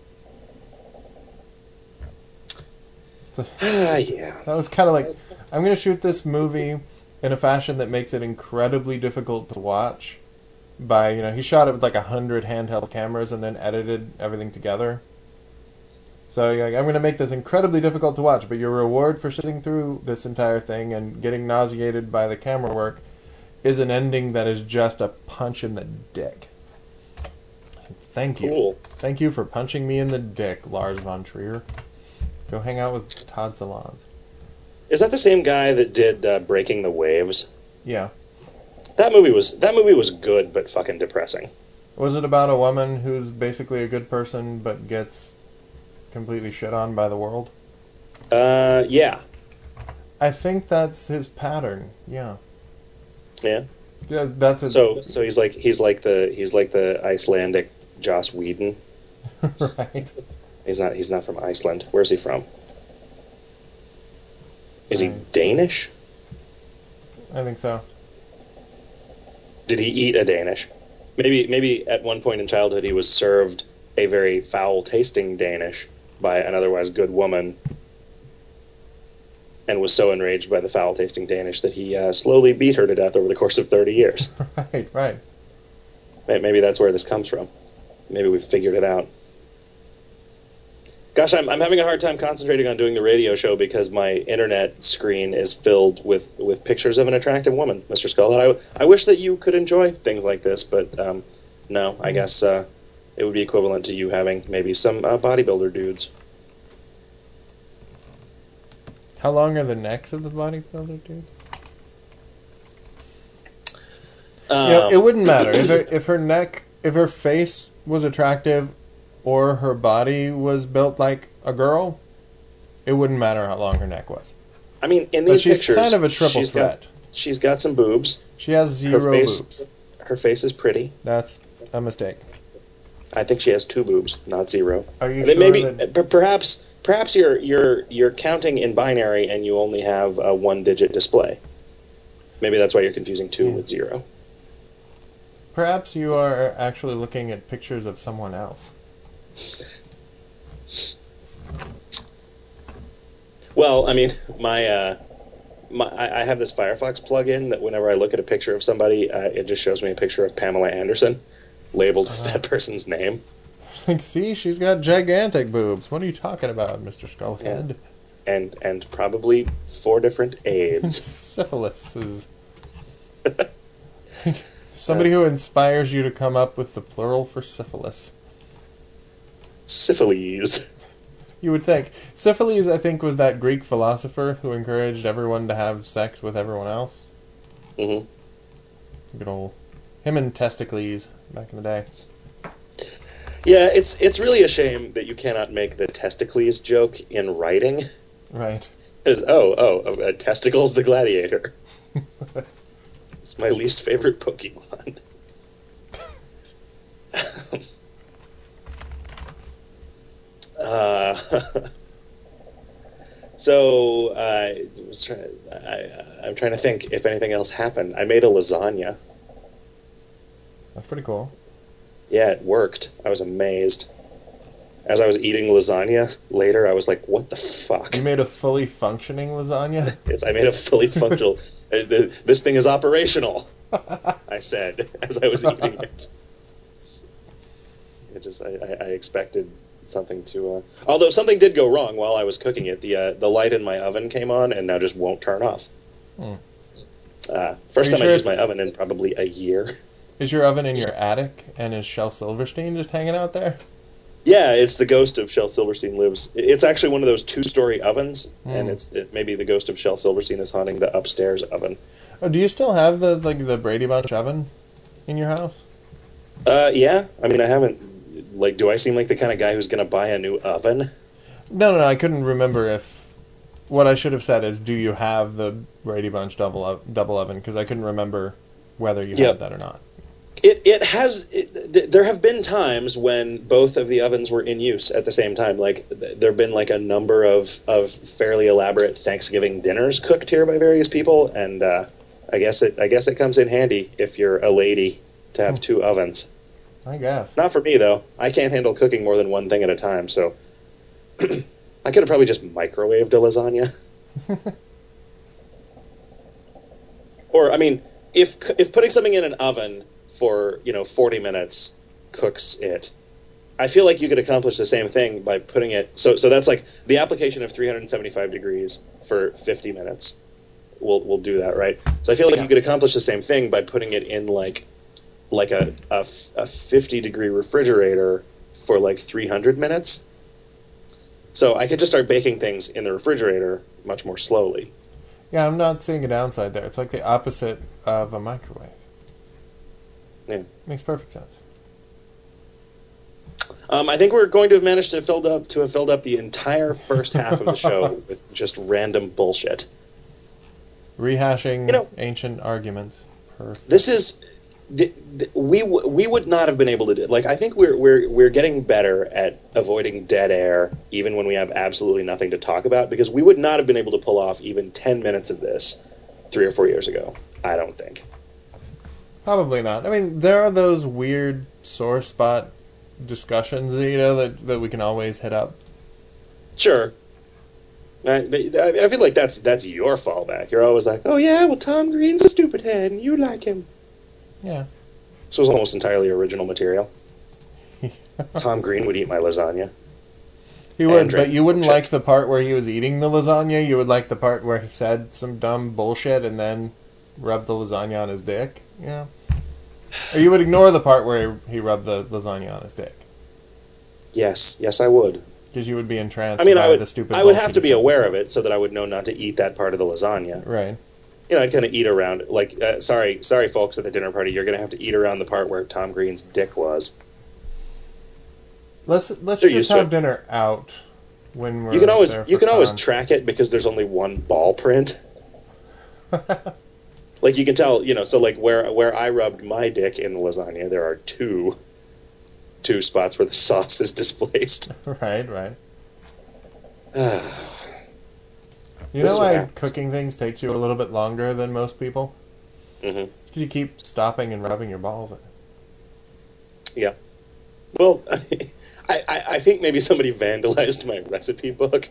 Ah, yeah. That was kind of like, I'm going to shoot this movie in a fashion that makes it incredibly difficult to watch. By, you know, he shot it with like a hundred handheld cameras and then edited everything together. So you're like, I'm going to make this incredibly difficult to watch, but your reward for sitting through this entire thing and getting nauseated by the camera work is an ending that is just a punch in the dick. Thank you. Cool. Thank you for punching me in the dick, Lars von Trier. Go hang out with Todd Solondz. Is that the same guy that did uh, Breaking the Waves? Yeah. That movie was that movie was good, but fucking depressing. Was it about a woman who's basically a good person but gets completely shit on by the world? Uh, yeah. I think that's his pattern. Yeah. Yeah. Yeah, that's it. So so he's like he's like the he's like the Icelandic Joss Whedon. Right. He's not he's not from Iceland. Where's he from? Is Nice. he Danish? I think so. Did he eat a Danish? Maybe maybe at one point in childhood he was served a very foul-tasting Danish by an otherwise good woman, and was so enraged by the foul-tasting Danish that he uh, slowly beat her to death over the course of thirty years. Right, right. Maybe that's where this comes from. Maybe we've figured it out. Gosh, I'm I'm having a hard time concentrating on doing the radio show because my internet screen is filled with, with pictures of an attractive woman, Mister Skullhead. I, I wish that you could enjoy things like this, but um, no, I guess uh, it would be equivalent to you having maybe some uh, bodybuilder dudes. How long are the necks of the bodybuilder dude? Um, You know, it wouldn't matter if her, if her neck, if her face was attractive, or her body was built like a girl. It wouldn't matter how long her neck was. I mean, in But these she's pictures, kind of a triple she's threat. Got, she's got some boobs. She has zero her face, boobs. Her face is pretty. That's a mistake. I think she has two boobs, not zero. Are you And then sure maybe, that- p- perhaps, perhaps you're you're you're counting in binary and you only have a one-digit display. Maybe that's why you're confusing two Yeah. with zero. Perhaps you are actually looking at pictures of someone else. Well, I mean, my uh, my I I have this Firefox plugin that whenever I look at a picture of somebody, uh, it just shows me a picture of Pamela Anderson, labeled with that person's name. It's like, see, she's got gigantic boobs. What are you talking about, Mister Skullhead? And and probably four different AIDS. Syphilis is... Somebody who inspires you to come up with the plural for syphilis. Syphilis. You would think. Syphilis, I think, was that Greek philosopher who encouraged everyone to have sex with everyone else. Mm-hmm. Good old... Him and Testicles back in the day. Yeah, it's it's really a shame that you cannot make the testicles joke in writing. Right. It's, oh, oh, uh, Testicles the Gladiator. It's my least favorite Pokemon. uh, so I was trying. I, I'm trying to think if anything else happened. I made a lasagna. That's pretty cool. Yeah, it worked. I was amazed. As I was eating lasagna later, I was like, what the fuck? You made a fully functioning lasagna? Yes, I made a fully functional... uh, the- this thing is operational, I said, as I was eating it. It just, I, I, I expected something to... Uh... Although something did go wrong while I was cooking it. The uh, the light in my oven came on and now just won't turn off. Hmm. Uh, first Are you time sure I used it's- my oven in probably a year. Is your oven in your attic, and is Shel Silverstein just hanging out there? Yeah, it's the ghost of Shel Silverstein lives. It's actually one of those two-story ovens, and Hmm. it's it, maybe the ghost of Shel Silverstein is haunting the upstairs oven. Oh, do you still have the like the Brady Bunch oven in your house? Uh, yeah. I mean, I haven't. Like, do I seem like the kind of guy who's going to buy a new oven? No, no, no. I couldn't remember if what I should have said is, do you have the Brady Bunch double o- double oven? Because I couldn't remember whether you Yep. had that or not. It it has. It, th- there have been times when both of the ovens were in use at the same time. Like th- there have been like a number of of fairly elaborate Thanksgiving dinners cooked here by various people, and uh, I guess it I guess it comes in handy if you're a lady to have two ovens. I guess. Not for me though. I can't handle cooking more than one thing at a time. So I could have probably just microwaved a lasagna. Or I mean, if if putting something in an oven for, you know, forty minutes cooks it, I feel like you could accomplish the same thing by putting it... So so that's like the application of three hundred seventy-five degrees for fifty minutes. We'll, we'll do that, right? So I feel like Yeah. you could accomplish the same thing by putting it in like like a, a, a fifty-degree refrigerator for like three hundred minutes. So I could just start baking things in the refrigerator much more slowly. Yeah, I'm not seeing a downside there. It's like the opposite of a microwave. Yeah. Makes perfect sense. Um, I think we're going to have managed to filled up to have filled up the entire first half of the show with just random bullshit. Rehashing You know- ancient arguments. Perfect. This is th- th- we w- we would not have been able to do. Like I think we're we're we're getting better at avoiding dead air, even when we have absolutely nothing to talk about, because we would not have been able to pull off even ten minutes of this three or four years ago. I don't think. Probably not. I mean, there are those weird sore spot discussions, you know, that, that we can always hit up. Sure. I, I I feel like that's that's your fallback. You're always like, oh yeah, well Tom Green's a stupid head, and you like him. Yeah. This was almost entirely original material. Tom Green would eat my lasagna. He would, And but you wouldn't chips. like the part where he was eating the lasagna. You would like the part where he said some dumb bullshit and then rubbed the lasagna on his dick. You know? Or you would ignore the part where he, he rubbed the lasagna on his dick. Yes, yes, I would. Because you would be entranced I mean, by I would. the stupid I would bullshit have to he be said aware before. of it so that I would know not to eat that part of the lasagna. Right. You know, I'd kind of eat around. Like, uh, sorry, sorry, folks at the dinner party, you're going to have to eat around the part where Tom Green's dick was. Let's let's They're just used to have it. dinner out when we're You can always there you for can always con. track it because there's only one ball print. Like you can tell, you know, so like where where I rubbed my dick in the lasagna, there are two two spots where the sauce is displaced. Right, right. Ah, You This know is what why happens. cooking things takes you a little bit longer than most people? mhm. Because you keep stopping and rubbing your balls in. Yeah. Well, I, I I think maybe somebody vandalized my recipe book.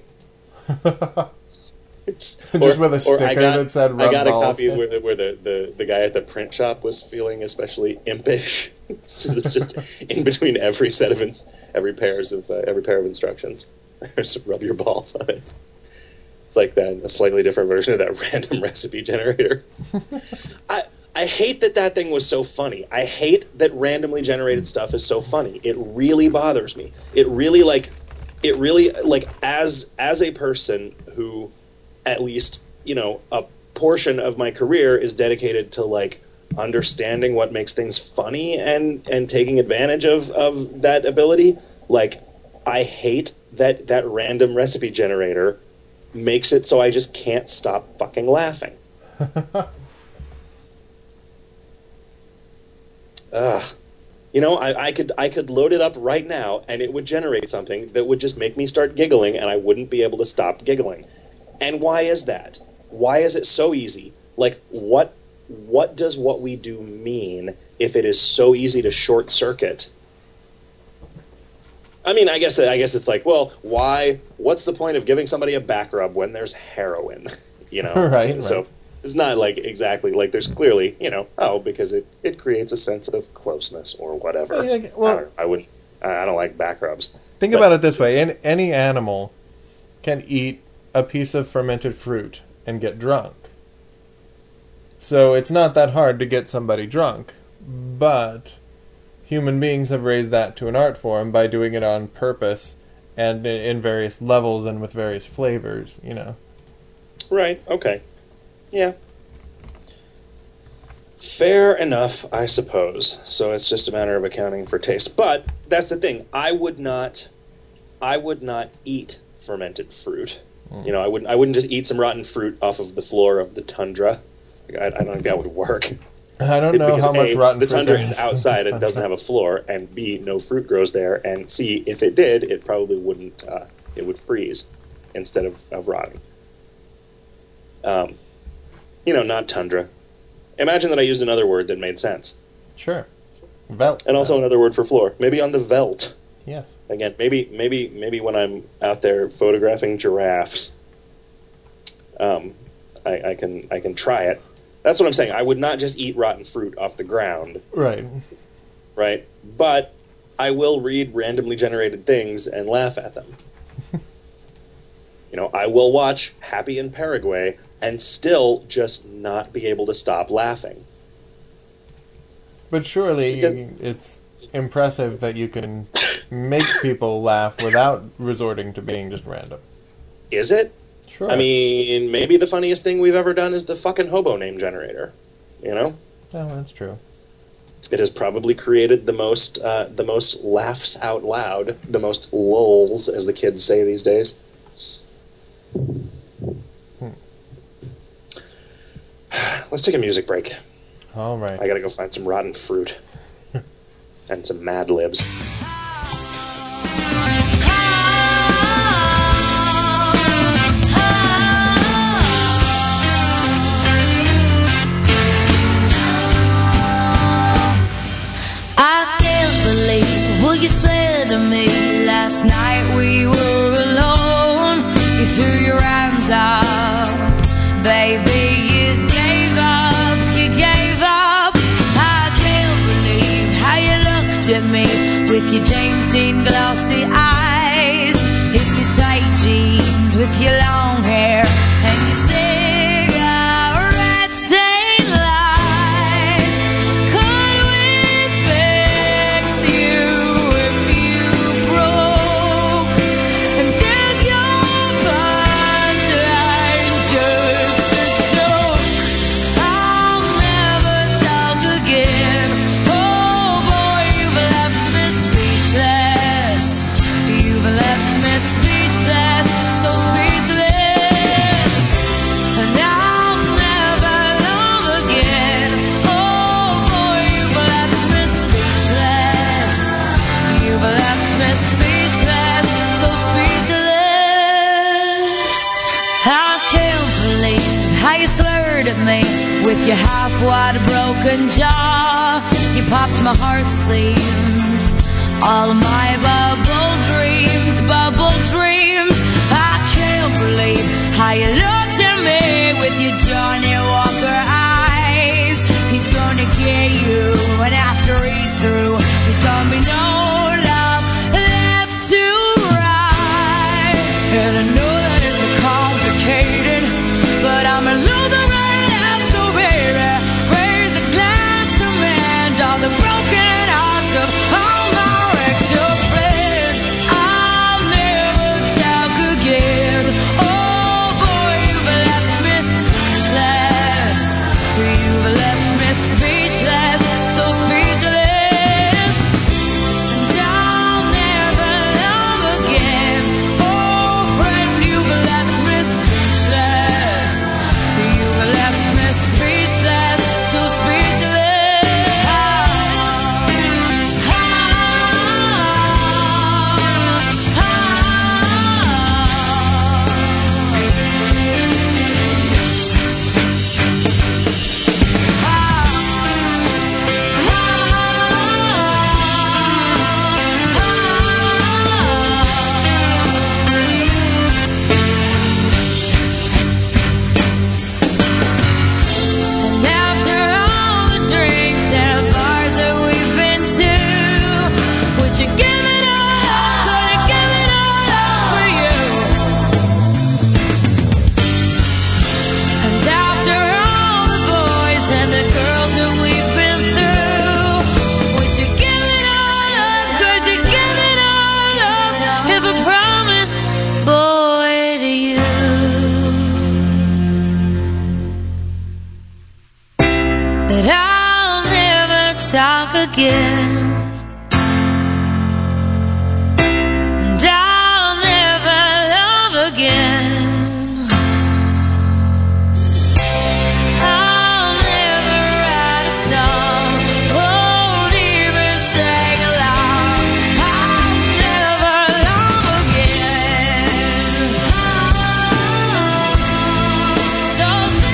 Just, Just with a I sticker got, that said I "rub got a balls." copy where, the, where the, the, the guy at the print shop was feeling especially impish. So it's just in between every set of ins- every pairs of uh, every pair of instructions. There's rub your balls on it. It's like that, a slightly different version of that random recipe generator. I I hate that that thing was so funny. I hate that randomly generated stuff is so funny. It really bothers me. It really like it really like as as a person who at least, you know, a portion of my career is dedicated to like understanding what makes things funny and and taking advantage of of that ability. Like I hate that that random recipe generator makes it so I just can't stop fucking laughing. Ugh. You know, I, I could I could load it up right now and it would generate something that would just make me start giggling and I wouldn't be able to stop giggling. And why is that? Why is it so easy? Like what what does what we do mean if it is so easy to short circuit I mean, I guess I guess it's like, well, why? What's the point of giving somebody a back rub when there's heroin? You know, right? So right. it's not like exactly like there's clearly, you know, oh, because it, it creates a sense of closeness or whatever. Yeah, well, I, don't, I wouldn't. I don't like back rubs. Think but, about it this way: any, any animal can eat a piece of fermented fruit and get drunk. So it's not that hard to get somebody drunk, but human beings have raised that to an art form by doing it on purpose and in various levels and with various flavors, you know. Right, okay. Yeah. Fair enough, I suppose. So it's just a matter of accounting for taste. But that's the thing. I would not I would not eat fermented fruit. Mm. You know, I wouldn't I wouldn't just eat some rotten fruit off of the floor of the tundra. I, I don't think that would work. I don't know because how much A, rotten the fruit tundra there is is outside in the and doesn't tundra. have a floor, and B, no fruit grows there, and C, if it did, it probably wouldn't. Uh, it would freeze instead of, of rotting. Um, you know, not tundra. Imagine that I used another word that made sense, Sure. Velt. and also another word for floor. Maybe on the veldt. Yes. Again, maybe maybe maybe when I'm out there photographing giraffes, um, I, I can I can try it. That's what I'm saying. I would not just eat rotten fruit off the ground, Right. right? But I will read randomly generated things and laugh at them. You know, I will watch Happy in Paraguay and still just not be able to stop laughing. But surely Because- it's impressive that you can make people laugh without resorting to being just random. Is it? Sure. I mean, maybe the funniest thing we've ever done is the fucking hobo name generator. You know? Oh, that's true. It has probably created the most uh, the most laughs out loud, the most lulls, as the kids say these days. Hmm. Let's take a music break. All right. I gotta go find some rotten fruit and some Mad Libs. I can't believe what you said to me last night. We were alone. You threw your hands up, baby. You gave up. You gave up. I can't believe how you looked at me with your James Dean glossy eyes, in your tight jeans with your long hair and your cigarette stained lies. Could we fix you if you broke? And is your punchline just a joke? I'll never talk again. Oh boy, you've left me speechless. You've left me speechless, so speechless. And I'll never love again. Oh boy, you've left me speechless. You've left me speechless, so speechless. I can't believe how you slurred at me with your half-wide broken jaw. You popped my heart seams, all of my bubble dreams, bubble dreams. I can't believe how you looked at me with your Johnny Walker eyes. He's gonna get you, and after he's through, there's gonna be no love left to ride. And I know that it's complicated, but I'm a loser right now, so baby, raise a glass to mend all the broken hearts of all my wrecked up friends. I'll never talk again. Oh boy, you've left me speechless. again. And I'll never love again. I'll never write a song, won't even sing along. I'll never love again. So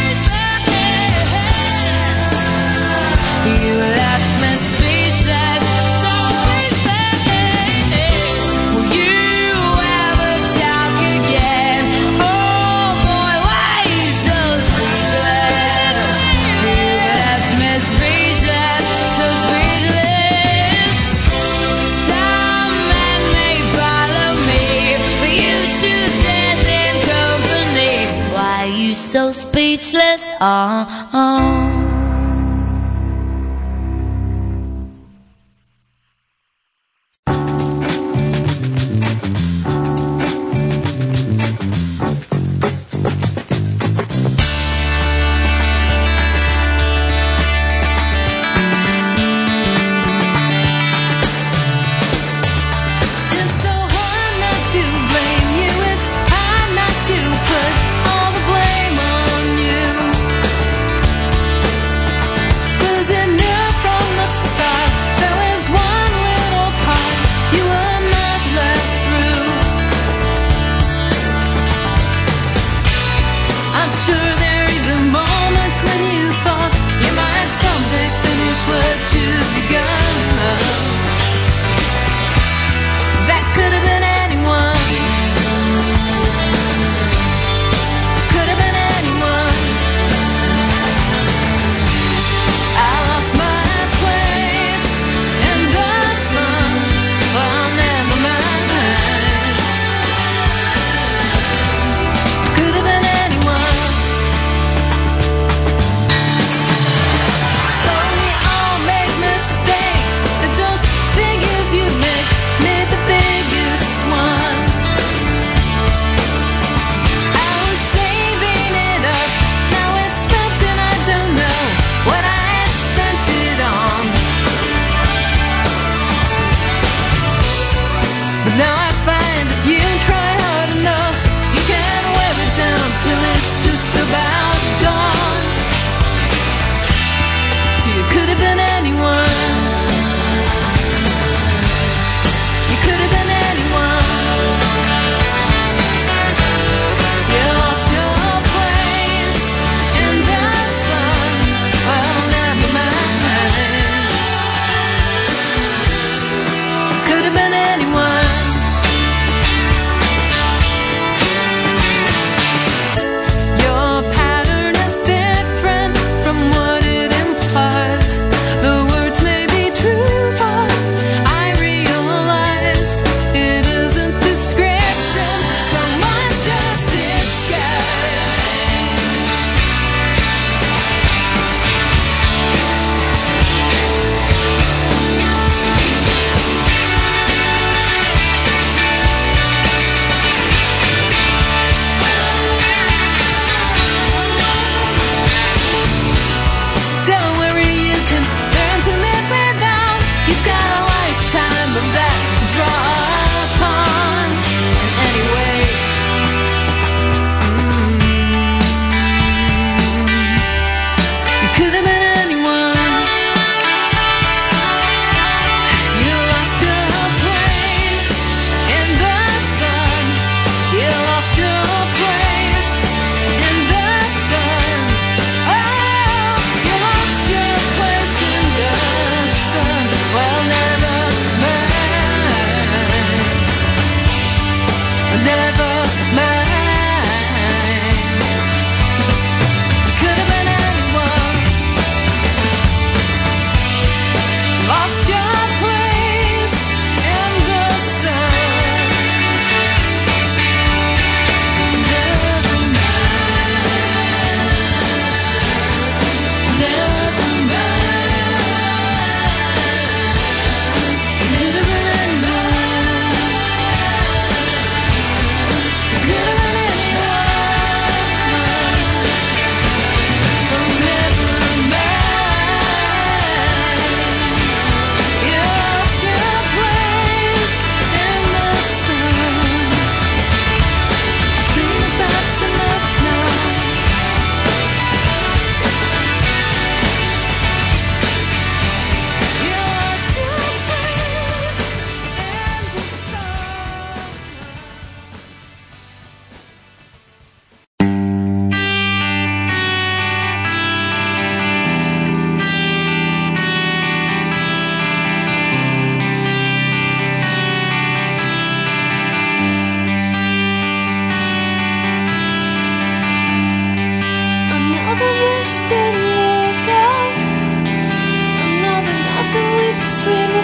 speechless, you left me speechless. So speechless, will you ever talk again? Oh boy, why you so speechless? You left me speechless, so speechless. Some men may follow me, but you choose death in company. Why you so speechless? Oh, oh. It's so hard not to blame you. It's hard not to put all the blame on you. 'Cause you knew from the start there was one little part you were not let through. I'm sure there are even moments when you thought you might someday finish what you've begun. That could have been anyone. Could have been anyone. I lost my place in the sun. Well, never mind. Could have been anyone. So we all make mistakes.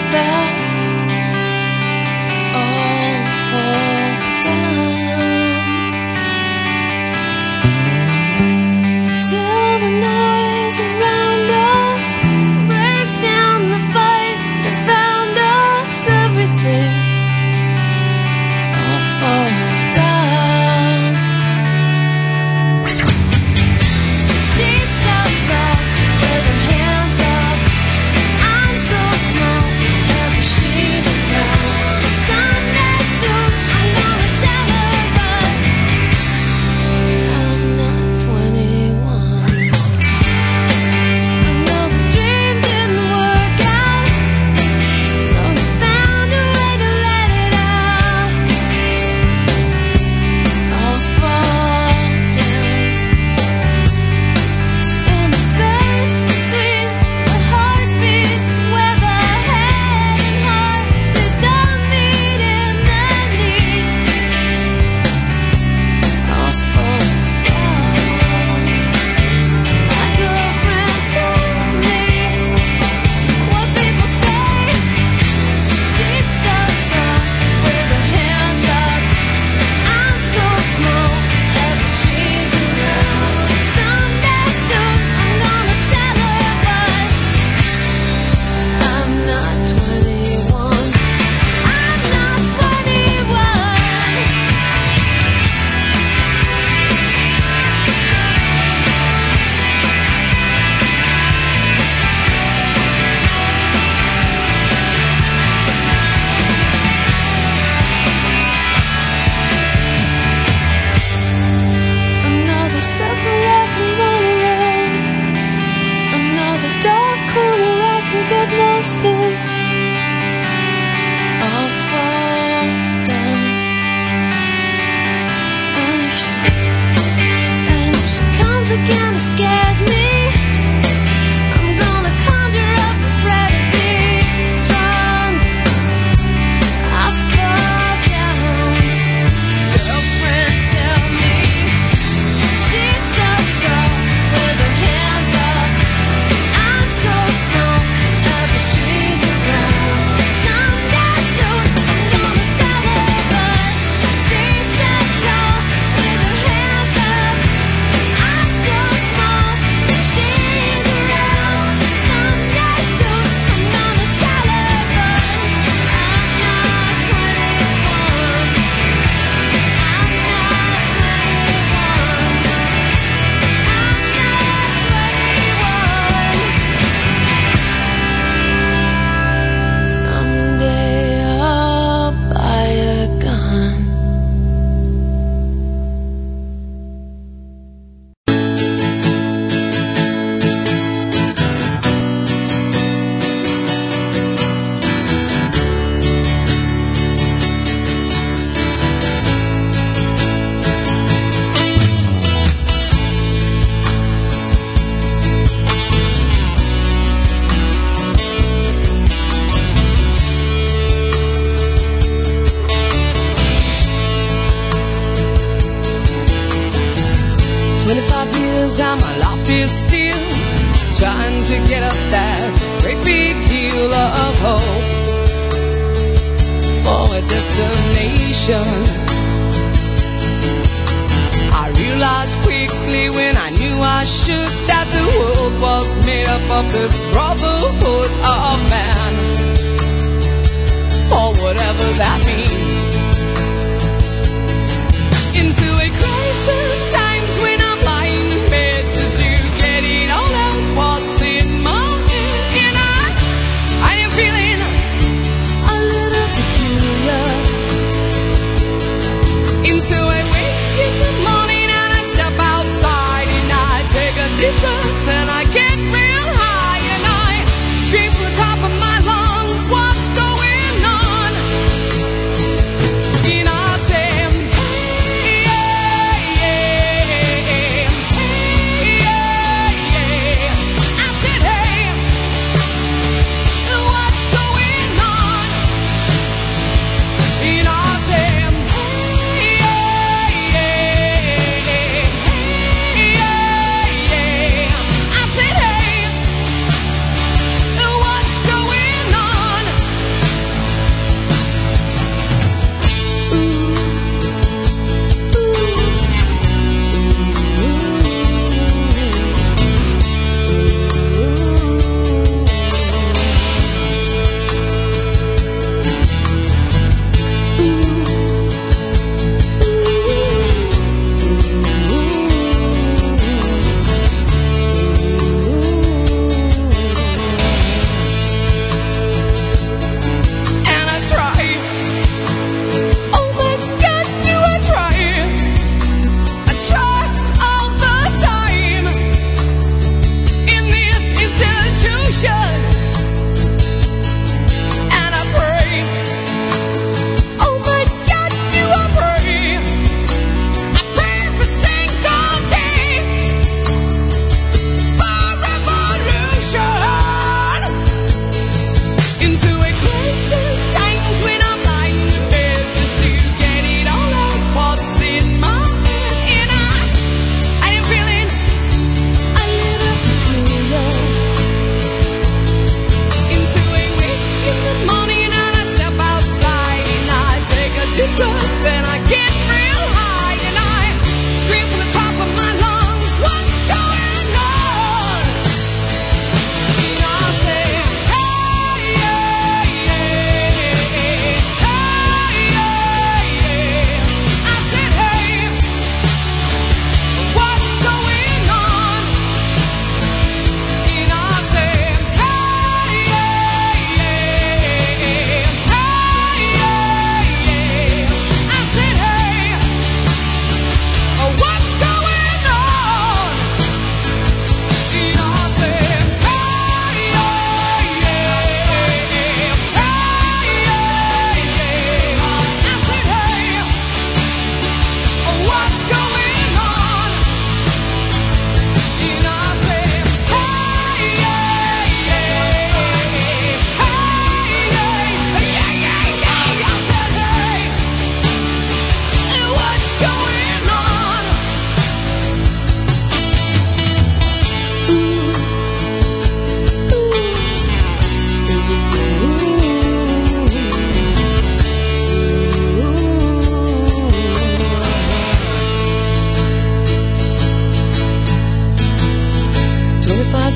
back, all fall down until the noise around us breaks down the fight that found us. Everything all fall down. She's so tall with her hands up. I'm so small, ever she's around. Someday soon I'm gonna tell her, but I'm not twenty-one. Another dream didn't work out, so you found a way to let it out. I'll fall down in the space between the heartbeats, where the head and heart they don't meet in the knee. I'll fall down. My girlfriend tells me what people say. She's so tall with her hands up. I'm so small, ever she's around. Someday soon I'm gonna tell her, but I'm not twenty-one. I'm not twenty-one. Another circle I can run around, another dark corner I can get lost in. I'll fall down, and if she, and if she comes again, it scares me. I'm gonna conjure up a prayer to be strong. I'll fall down. Girlfriends tell me she's so tall with her hands up. I'm so small, ever she's around. Someday soon I'm gonna tell her, but she's so tall with her hands up. I'm so small, she's around. Someday soon I'm gonna tell her, but I'm not twenty-one. I'm not twenty-one. Someday I'll buy a gun. Twenty-five years and my life is still trying to get up that great big hill of hope for a destination. I realized quickly when I knew I should that the world was made up of this brotherhood of man, for whatever that means. Into a crisis times when I'm lying in bed just to get it all out what's in my head. And I, I am feeling a little peculiar. And so I wake in the morning and I step outside and I take a deep breath and I get real high and I scream from the top of my lungs, what's going on?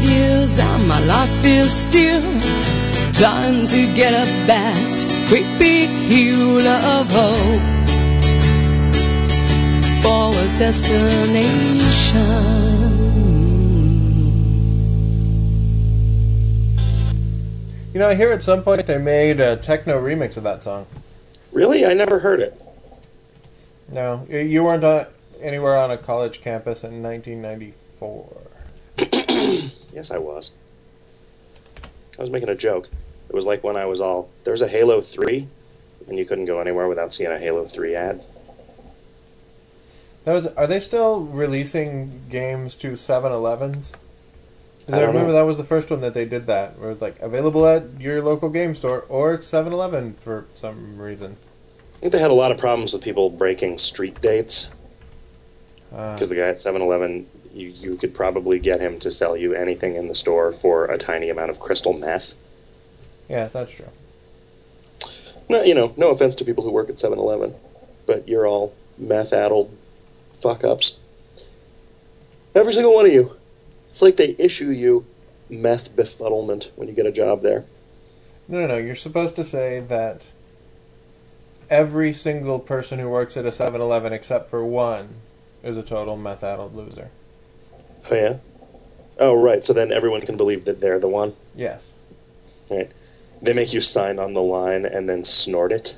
years and my life is still trying to get up that great big hill of hope for a destination. You know, I hear at some point they made a techno remix of that song. Really? I never heard it. No, y- you weren't on, anywhere on a college campus in nineteen ninety-four. Yes, I was. I was making a joke. It was like when I was all, there was a Halo three, and you couldn't go anywhere without seeing a Halo three ad. That was. Are they still releasing games to seven elevens? Because I I don't remember know. that was the first one that they did that, where it's like available at your local game store or seven eleven for some reason. I think they had a lot of problems with people breaking street dates, Uh, because the guy at seven eleven, you, you could probably get him to sell you anything in the store for a tiny amount of crystal meth. yes, that's true. No, you know, no offense to people who work at seven eleven, but you're all meth-addled fuck-ups. Every single one of you. It's like they issue you meth befuddlement when you get a job there. No, no, no. You're supposed to say that every single person who works at a seven eleven except for one is a total meth-addled loser. Oh, yeah? Oh, right. So then everyone can believe that they're the one. Yes. Right. They make you sign on the line and then snort it.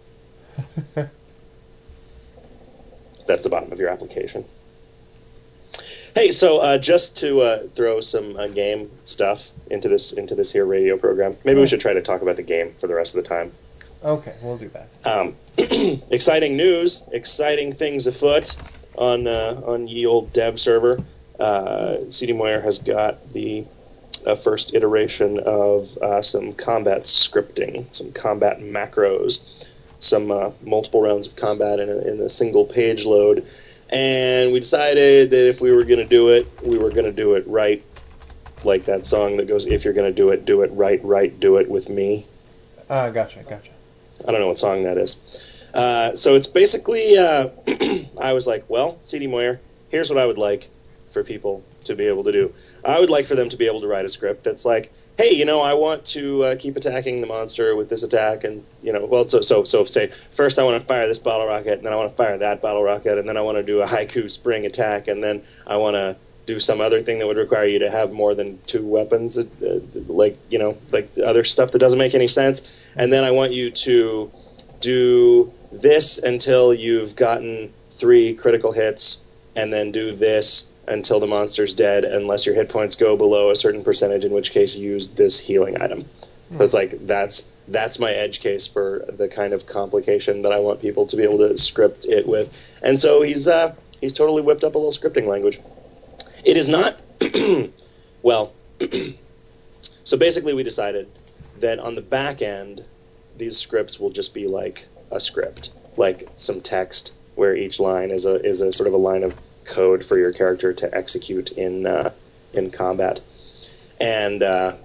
That's the bottom of your application. Hey, so uh, just to uh, throw some uh, game stuff into this into this here radio program, maybe we should try to talk about the game for the rest of the time. Okay, we'll do that. Um, exciting news, exciting things afoot on uh, on ye old dev server. Uh, C D Moyer has got the uh, first iteration of uh, some combat scripting, some combat macros, some uh, multiple rounds of combat in a, in a single page load. And we decided that if we were going to do it, we were going to do it right. Like that song that goes, if you're going to do it, do it right, right, do it with me. Ah, gotcha, gotcha. I don't know what song that is. Uh, so it's basically, uh, I was like, well, C D Moyer, here's what I would like for people to be able to do. I would like for them to be able to write a script that's like, hey, you know, I want to uh, keep attacking the monster with this attack, and, you know, well, so, so, so say, first I want to fire this bottle rocket, and then I want to fire that bottle rocket, and then I want to do a haiku spring attack, and then I want to do some other thing that would require you to have more than two weapons, uh, like, you know, like other stuff that doesn't make any sense, and then I want you to do this until you've gotten three critical hits, and then do this until the monster's dead, unless your hit points go below a certain percentage, in which case you use this healing item. Mm. So it's like, that's that's my edge case for the kind of complication that I want people to be able to script it with. And so he's uh, he's totally whipped up a little scripting language. It is not, well, so basically we decided that on the back end, these scripts will just be like a script, like some text where each line is a is a sort of a line of code for your character to execute in uh, in combat. And uh,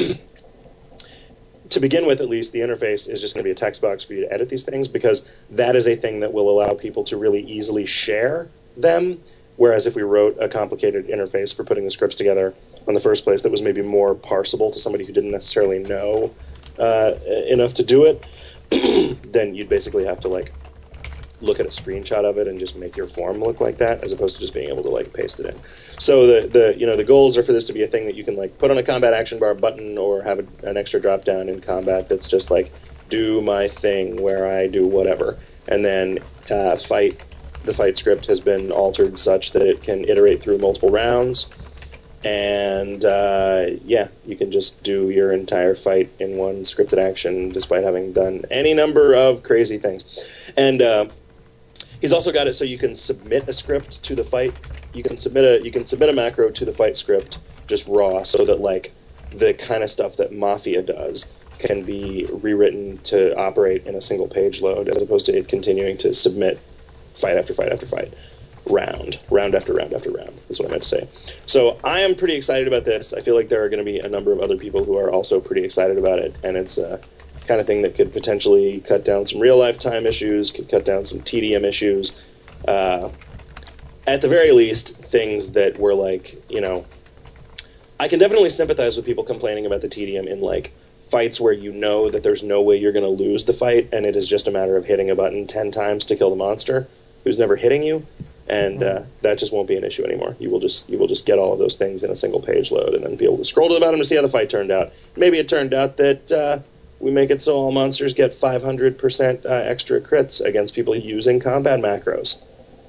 to begin with, at least, the interface is just going to be a text box for you to edit these things, because that is a thing that will allow people to really easily share them. Whereas if we wrote a complicated interface for putting the scripts together in the first place that was maybe more parsable to somebody who didn't necessarily know uh, enough to do it, then you'd basically have to like look at a screenshot of it and just make your form look like that, as opposed to just being able to like paste it in. So the the you know the goals are for this to be a thing that you can like put on a combat action bar button, or have a, an extra drop down in combat that's just like, do my thing where I do whatever, and then uh, fight. The fight script has been altered such that it can iterate through multiple rounds, and uh, yeah, you can just do your entire fight in one scripted action, despite having done any number of crazy things. And uh, he's also got it so you can submit a script to the fight. You can submit a you can submit a macro to the fight script just raw, so that like the kind of stuff that Mafia does can be rewritten to operate in a single page load, as opposed to it continuing to submit fight after fight after fight, round, round after round after round, is what I meant to say. So I am pretty excited about this. I feel like there are going to be a number of other people who are also pretty excited about it, and it's a kind of thing that could potentially cut down some real-life time issues, could cut down some T D M issues. Uh, at the very least, things that were like, you know, I can definitely sympathize with people complaining about the tedium in like fights where you know that there's no way you're going to lose the fight, and it is just a matter of hitting a button ten times to kill the monster who's never hitting you, and uh, that just won't be an issue anymore. You will just you will just get all of those things in a single page load, and then be able to scroll to the bottom to see how the fight turned out. Maybe it turned out that uh, we make it so all monsters get five hundred percent uh, extra crits against people using combat macros.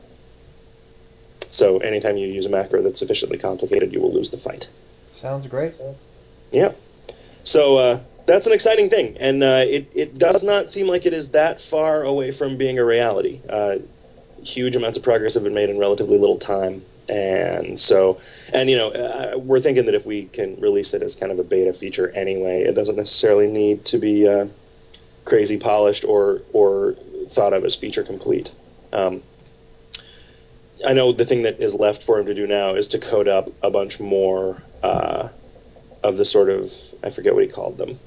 So anytime you use a macro that's sufficiently complicated, you will lose the fight. Sounds great. Yeah. So uh, that's an exciting thing, and uh, it, it does not seem like it is that far away from being a reality. Uh, huge amounts of progress have been made in relatively little time, and so, and you know, uh, we're thinking that if we can release it as kind of a beta feature anyway, it doesn't necessarily need to be uh, crazy polished or or thought of as feature complete. Um, I know the thing that is left for him to do now is to code up a bunch more uh, of the sort of, I forget what he called them.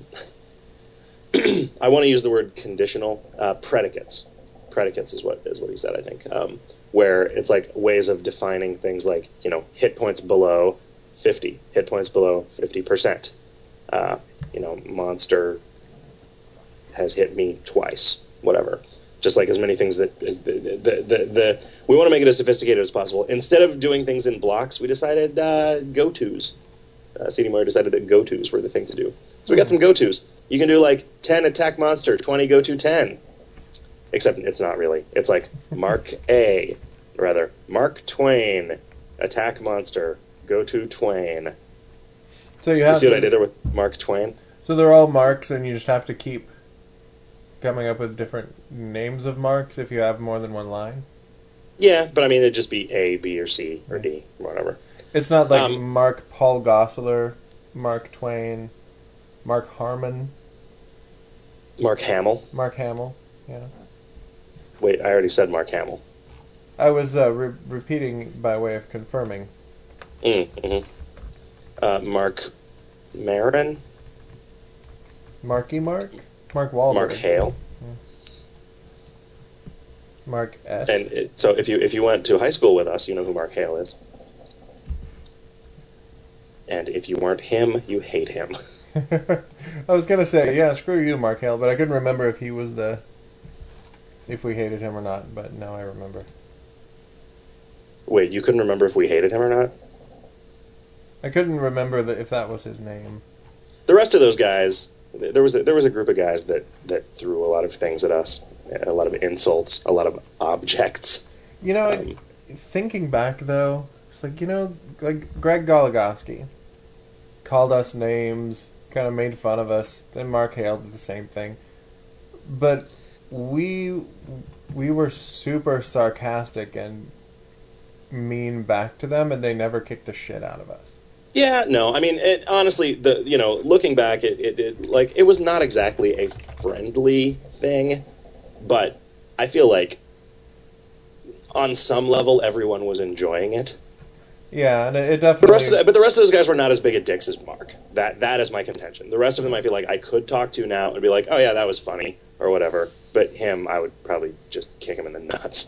I want to use the word conditional uh, predicates. Predicates is what is what he said, I think. Um, where it's like ways of defining things like, you know, hit points below fifty, hit points below fifty percent. Uh, you know, monster has hit me twice, whatever. Just like as many things that the, the, the, the we want to make it as sophisticated as possible. Instead of doing things in blocks, we decided uh, go-tos. Uh, C D Moyer decided that go-tos were the thing to do. So we got some go-tos. You can do like ten attack monster, twenty go-to ten. Except it's not really. It's like Mark A, rather Mark Twain, attack monster, go-to Twain. So you You have see to, what I did there with Mark Twain? So they're all marks, and you just have to keep coming up with different names of marks if you have more than one line. Yeah, but I mean it'd just be A, B, or C, or D, or whatever. It's not like Um, Mark Paul Gosselaar, Mark Twain, Mark Harmon, Mark Hamill. Mark Hamill. Yeah, Wait, I already said Mark Hamill. I was uh, re- repeating by way of confirming. Mm, mm-hmm. Uh, Mark Maron, Marky Mark, Mark Wahlberg, Mark Hale, Mark S. and it, so if you if you went to high school with us, you know who Mark Hale is. And if you weren't him, you hate him. I was gonna say, yeah, screw you, Mark Hale, but I couldn't remember if he was the, if we hated him or not. But now I remember. Wait, you couldn't remember if we hated him or not? I couldn't remember that if that was his name. The rest of those guys, there was a, there was a group of guys that, that threw a lot of things at us, a lot of insults, a lot of objects. You know, Um, thinking back though, it's like, you know, like Greg Goligoski called us names, kind of made fun of us, and Mark Hale did the same thing. But we we were super sarcastic and mean back to them, and they never kicked the shit out of us. Yeah, no, I mean, it, honestly, the you know, looking back, it, it, it like it was not exactly a friendly thing, but I feel like on some level everyone was enjoying it. Yeah, and it, it The definitely. rest of the, but the rest of those guys were not as big of dicks as Mark. That that is my contention. The rest of them I feel like I could talk to now and be like, oh yeah, that was funny or whatever. But him, I would probably just kick him in the nuts.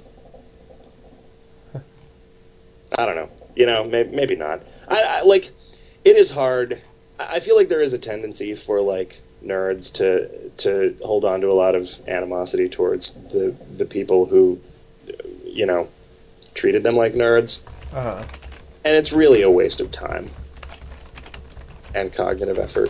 I don't know. You know, maybe, maybe not. I, I like. It is hard. I I feel like there is a tendency for like nerds to to hold on to a lot of animosity towards the the people who, you know, treated them like nerds. uh-huh. And it's really a waste of time and cognitive effort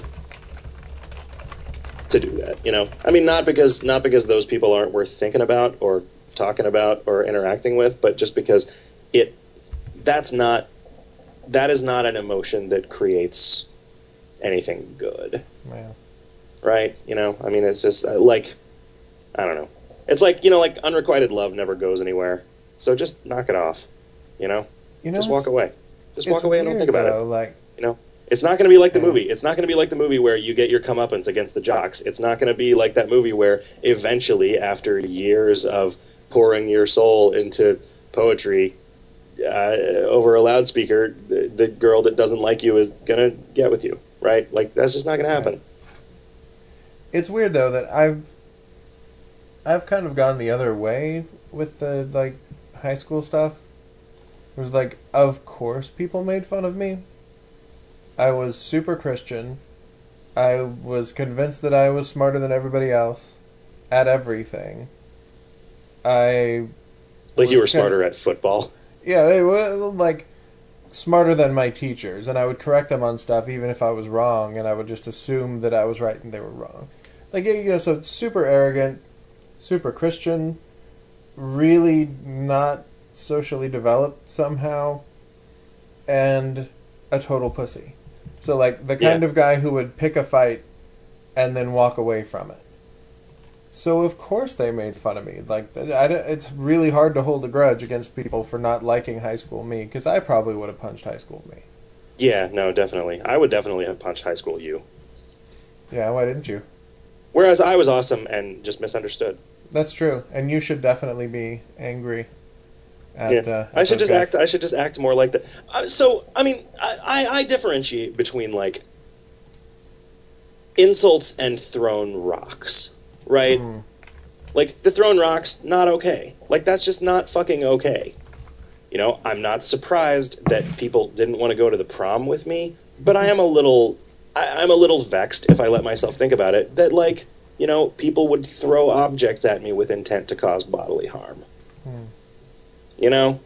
to do that, you know? I mean, not because not because those people aren't worth thinking about or talking about or interacting with, but just because it that's not that is not an emotion that creates anything good, Yeah. right? You know, I mean, it's just uh, like I don't know. It's like, you know, like unrequited love never goes anywhere. So just knock it off, you know? You know, Just it's- walk away. Just it's walk away and don't weird, think about though, it. Like, You know, it's not going to be like the Yeah. movie. It's not going to be like the movie where you get your comeuppance against the jocks. It's not going to be like that movie where eventually, after years of pouring your soul into poetry uh, over a loudspeaker, the, the girl that doesn't like you is going to get with you, right? Like, that's just not going to happen. it's weird though that I've I've kind of gone the other way with the like high school stuff. It was like, of course, people made fun of me, I was super Christian. I was convinced that I was smarter than everybody else at everything. I Like you was were kind smarter of- at football. Yeah, they were like smarter than my teachers, and I would correct them on stuff even if I was wrong, and I would just assume that I was right and they were wrong. Like, you know, so super arrogant, super Christian, really not socially developed somehow, and a total pussy. So, like, the kind Yeah. of guy who would pick a fight and then walk away from it. So, of course, they made fun of me. Like, I, don't- it's really hard to hold a grudge against people for not liking high school me, because I probably would have punched high school me. Yeah, no, definitely. I would definitely have punched high school you. Yeah, why didn't you? Whereas I was awesome and just misunderstood. That's true, and you should definitely be angry. At, Yeah. uh, I at should those just guys. act. I should just act more like that. Uh, so, I mean, I, I, I differentiate between like insults and thrown rocks, right? Mm. Like the thrown rocks, not okay. Like that's just not fucking okay. You know, I'm not surprised that people didn't want to go to the prom with me, but I am a little, I, I'm a little vexed if I let myself think about it. That like, you know, people would throw objects at me with intent to cause bodily harm. Hmm. You know,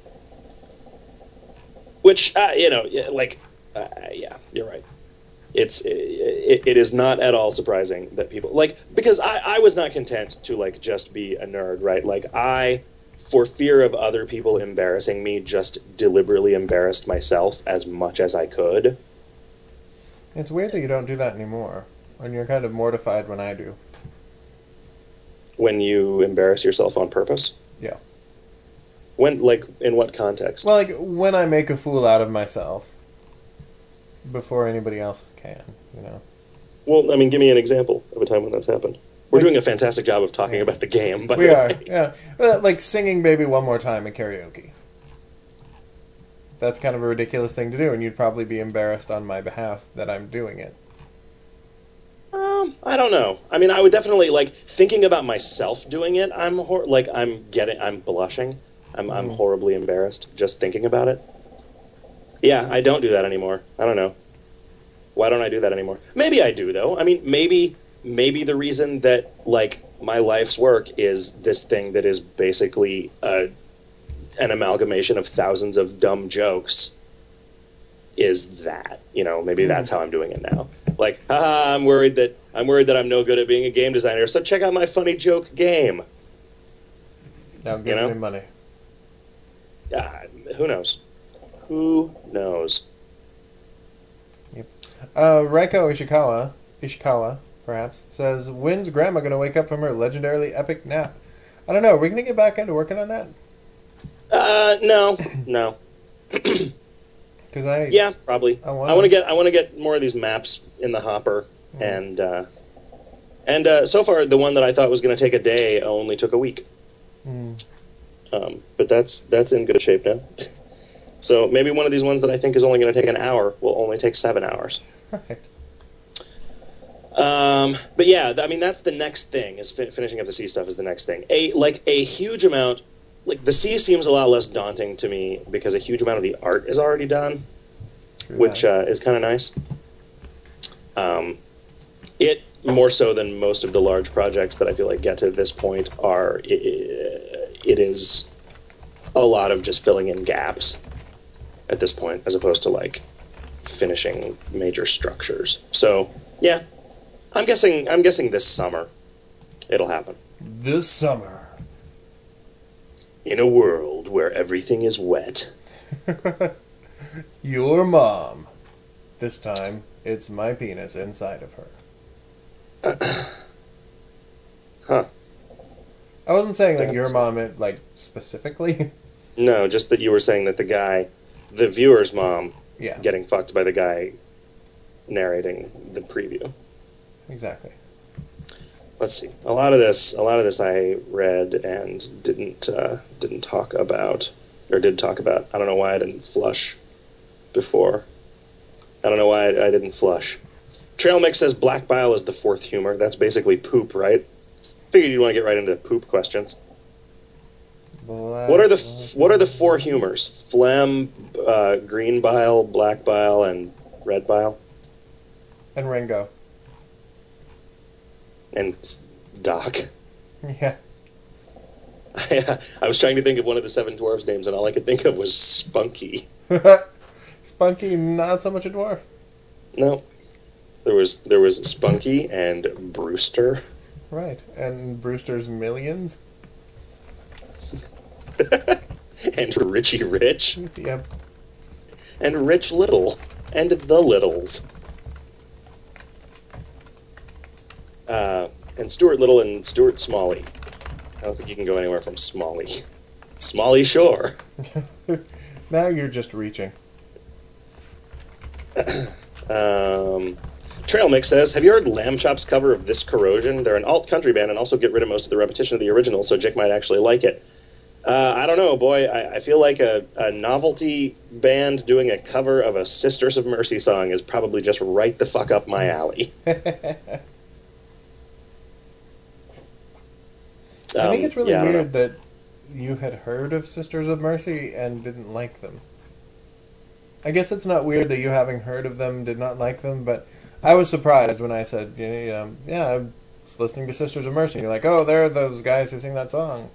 which uh, you know, yeah, like, uh, yeah, you're right. It's it, it is not at all surprising that people like because I, I was not content to like just be a nerd, right? Like I, for fear of other people embarrassing me, just deliberately embarrassed myself as much as I could. It's weird that you don't do that anymore, and you're kind of mortified when I do. When you embarrass yourself on purpose, Yeah. when like in what context? Well, like, when I make a fool out of myself before anybody else can, you know? Well, I mean, give me an example of a time when that's happened. We're Like- doing a fantastic job of talking Yeah. about the game, but We are, yeah. Uh, like singing Baby One More Time at karaoke. That's kind of a ridiculous thing to do, and you'd probably be embarrassed on my behalf that I'm doing it. Um, I don't know. I mean, I would definitely like thinking about myself doing it. I'm hor- like I'm getting, I'm blushing. I'm I'm Mm. horribly embarrassed just thinking about it. Yeah, I don't do that anymore. I don't know. Why don't I do that anymore? Maybe I do though. I mean, maybe maybe the reason that like my life's work is this thing that is basically a, an amalgamation of thousands of dumb jokes is that, you know, maybe that's how I'm doing it now. Like, haha, I'm worried that I'm worried that I'm no good at being a game designer, so check out my funny joke game. Now give You know? me money. Uh, who knows? Who knows? Uh, Reiko Ishikawa, Ishikawa, perhaps, says, when's Grandma going to wake up from her legendarily epic nap? I don't know. Are we going to get back into working on that? Uh, no, no. Because I... Yeah, probably. I I wanna- want to get I want to get more of these maps in the hopper, Mm. and uh, and uh, so far the one that I thought was going to take a day only took a week. Mm. Um, but that's that's in good shape now. So maybe one of these ones that I think is only going to take an hour will only take seven hours. Right. Um, but yeah, th- I mean that's the next thing. Is fi- finishing up the C stuff is the next thing. A like a huge amount. Like the C seems a lot less daunting to me because a huge amount of the art is already done, True which that. uh, is kind of nice. Um, it more so than most of the large projects that I feel like get to this point are. It, it is a lot of just filling in gaps at this point, as opposed to like finishing major structures. So yeah, I'm guessing. I'm guessing this summer it'll happen. This summer. In a world where everything is wet. Your mom. This time, it's my penis inside of her. Huh. I wasn't saying like your That's- mom, it, like specifically. No, just that you were saying that the guy, the viewer's mom, Yeah, getting fucked by the guy narrating the preview. exactly. Let's see. A lot of this, a lot of this, I read and didn't uh, didn't talk about, or did talk about. I don't know why I didn't flush before. I don't know why I, I didn't flush. Trail Mix says black bile is the fourth humor. That's basically poop, right? Figured you'd want to get right into poop questions. What are the f- what are the four humors? Phlegm, uh, green bile, black bile, and Red Bile, And Ringo. and Doc. Yeah. I, I was trying to think of one of the Seven Dwarfs names, and all I could think of was Spunky. Spunky, not so much a dwarf. No, there was there was Spunky and Brewster. Right. And Brewster's Millions. And Richie Rich, Yep. and Rich Little, and the Littles. Uh, and Stuart Little and Stuart Smalley. I don't think you can go anywhere from Smalley. Smalley Shore. Now you're just reaching. Um, Trail Mix says, have you heard Lamb Chop's cover of This Corrosion? They're an alt-country band and also get rid of most of the repetition of the original, so Jake might actually like it. Uh, I don't know, boy. I, I feel like a, a novelty band doing a cover of a Sisters of Mercy song is probably just right the fuck up my alley. I Um, think it's really yeah, I don't weird that you had heard of Sisters of Mercy and didn't like them. I guess it's not weird that you, having heard of them, did not like them, but I was surprised when I said, yeah, um, yeah I was listening to Sisters of Mercy. You're like, oh, they're those guys who sing that song.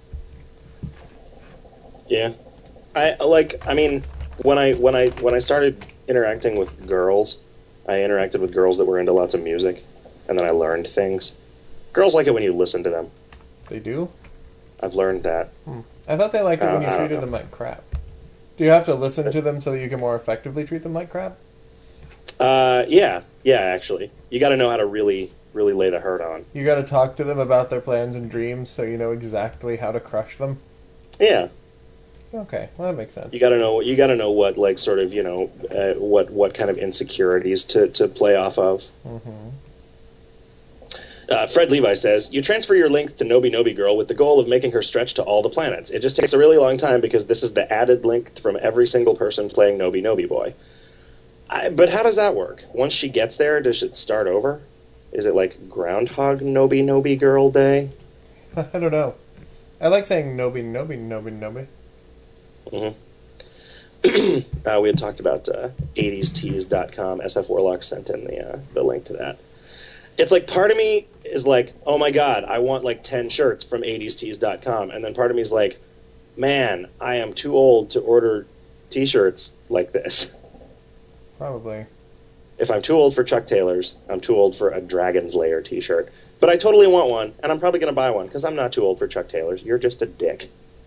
Yeah, I like. I mean, when I when I when I started interacting with girls, I interacted with girls that were into lots of music, and then I learned things. Girls like it when you listen to them. They do? I've learned that. Hmm. I thought they liked it Uh, when you I don't treated know. them like crap. Do you have to listen to them so that you can more effectively treat them like crap? Uh, yeah, yeah. Actually, you got to know how to really really lay the hurt on. You got to talk to them about their plans and dreams so you know exactly how to crush them? Yeah, Okay, well, that makes sense. you got to know. You got to know what like sort of you know uh, what what kind of insecurities to to play off of. Mm-hmm. Uh, Fred Levi says, you transfer your link to Nobi Nobi Girl with the goal of making her stretch to all the planets. It just takes a really long time because this is the added link from every single person playing Nobi Nobi Boy. I, but how does that work? Once she gets there, does it start over? Is it like Groundhog Nobi Nobi Girl Day? I don't know. I like saying Nobi, Nobi, Nobi, Nobi. Mm-hmm. uh, we had talked about uh, eighties tees dot com. S F Warlock sent in the, uh, the link to that. It's like part of me is like, oh my god, I want like ten shirts from eighties tees dot com. And then part of me is like, man, I am too old to order t-shirts like this. Probably. If I'm too old for Chuck Taylor's, I'm too old for a Dragon's Lair t-shirt. But I totally want one, and I'm probably going to buy one, because I'm not too old for Chuck Taylor's. You're just a dick.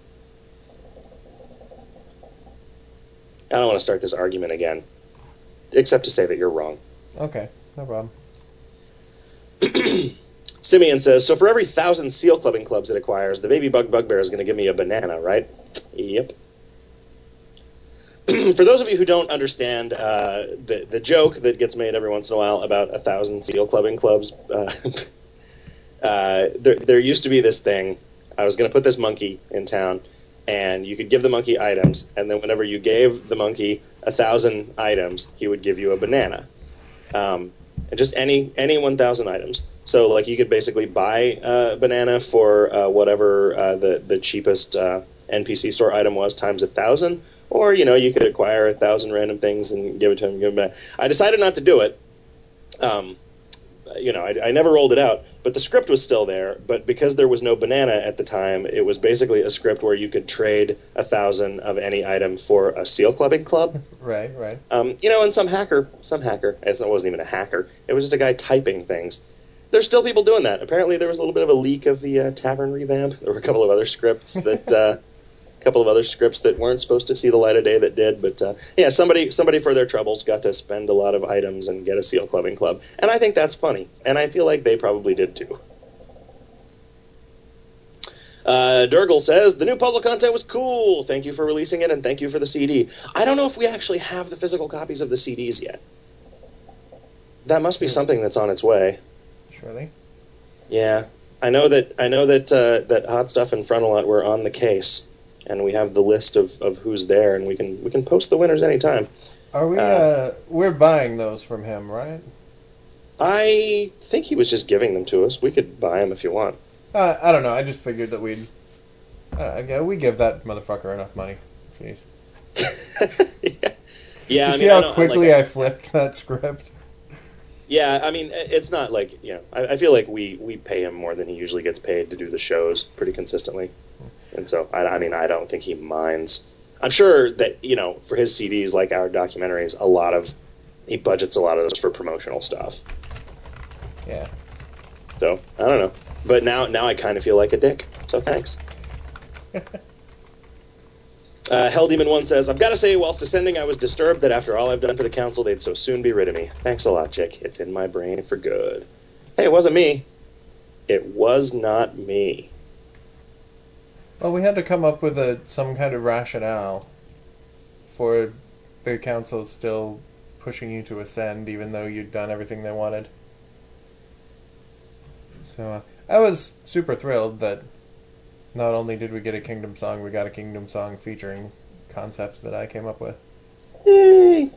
I don't want to start this argument again, except to say that you're wrong. Okay, no problem. Simeon says, so for every thousand seal clubbing clubs it acquires, the baby bug bugbear is going to give me a banana, right? Yep. For those of you who don't understand uh, the the joke that gets made every once in a while about a thousand seal clubbing clubs, uh, uh, there there used to be this thing. I was going to put this monkey in town, and you could give the monkey items, and then whenever you gave the monkey a thousand items, he would give you a banana. Um, and just any any one thousand items. So like you could basically buy a banana for uh, whatever uh, the the cheapest uh, N P C store item was times a thousand, or you know you could acquire a thousand random things and give it to him. Give him back. I decided not to do it. Um, you know, I, I never rolled it out, but the script was still there. But because there was no banana at the time, it was basically a script where you could trade a thousand of any item for a seal clubbing club. Right, right. Um, you know, and some hacker, some hacker, it wasn't even a hacker, it was just a guy typing things. There's still people doing that. Apparently there was a little bit of a leak of the uh, tavern revamp. There were a couple of other scripts that, uh, a couple of other scripts that weren't supposed to see the light of day that did, but uh, yeah, somebody, somebody for their troubles got to spend a lot of items and get a seal clubbing club. And I think that's funny, and I feel like they probably did too. Uh, Durgle says, the new puzzle content was cool. Thank you for releasing it, and thank you for the C D. I don't know if we actually have the physical copies of the C Ds yet. That must be something that's on its way. Surely. Yeah. I know that I know that uh, that Hot Stuff and Frontalot were on the case, and we have the list of, of who's there, and we can we can post the winners anytime. Are we, uh, Uh, we're buying those from him, right? I think he was just giving them to us. We could buy them if you want. Uh, I don't know, I just figured that we'd, uh, yeah, we give that motherfucker enough money. Jeez. Yeah. Yeah, Did you I see mean, I how don't- quickly like, I flipped that script? Yeah, I mean, it's not like, you know, I, I feel like we, we pay him more than he usually gets paid to do the shows pretty consistently. And so, I, I mean, I don't think he minds. I'm sure that, you know, for his C Ds, like our documentaries, a lot of, he budgets a lot of those for promotional stuff. Yeah. So, I don't know. But now, now I kind of feel like a dick. So thanks. Uh, Hell Demon one says, I've got to say, whilst ascending, I was disturbed that after all I've done for the council, they'd so soon be rid of me. Thanks a lot, Jake. It's in my brain for good. Hey, it wasn't me. It was not me. Well, we had to come up with a some kind of rationale for the council still pushing you to ascend, even though you'd done everything they wanted. So uh, I was super thrilled that not only did we get a Kingdom song, we got a Kingdom song featuring concepts that I came up with. Yay!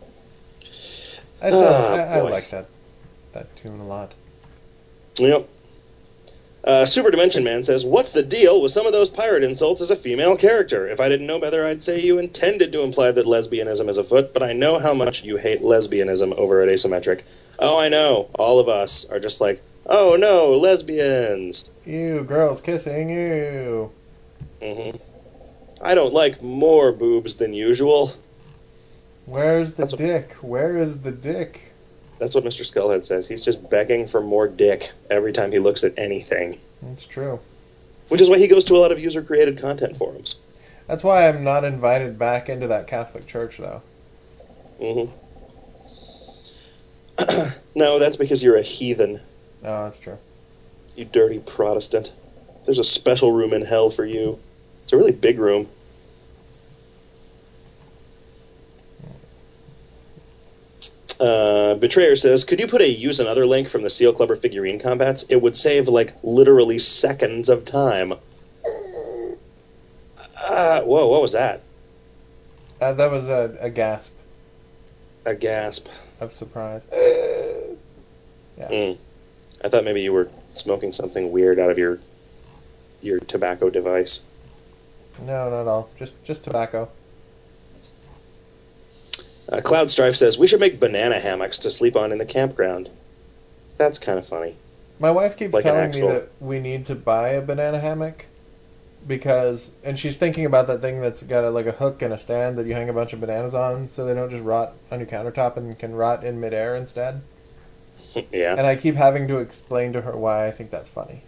I still Oh, I, I boy. like that that tune a lot. Yep. Uh, Super Dimension Man says, what's the deal with some of those pirate insults as a female character? If I didn't know better, I'd say you intended to imply that lesbianism is afoot, but I know how much you hate lesbianism over at Asymmetric. Oh, I know. All of us are just like, oh no, lesbians. Ew, girls kissing, ew. hmm I don't like more boobs than usual. Where's the That's what- dick? Where is the dick? That's what Mister Skullhead says. He's just begging for more dick every time he looks at anything. That's true. Which is why he goes to a lot of user-created content forums. That's why I'm not invited back into that Catholic church, though. hmm No, that's because you're a heathen, Oh, that's true. you dirty Protestant. There's a special room in hell for you. It's a really big room. Uh, Betrayer says, could you put a use another link from the Seal Clubber figurine combats? It would save, like, literally seconds of time. Uh, whoa, what was that? Uh, that was a, a gasp A gasp. of surprise. Yeah. Mm. I thought maybe you were smoking something weird out of your your tobacco device. No, not at all. Just just tobacco. Uh, Cloud Strife says, we should make banana hammocks to sleep on in the campground. That's kind of funny. My wife keeps Like an telling actual- me that we need to buy a banana hammock because, and she's thinking about that thing that's got a, like a hook and a stand that you hang a bunch of bananas on, so they don't just rot on your countertop and can rot in midair instead. Yeah. And I keep having to explain to her why I think that's funny.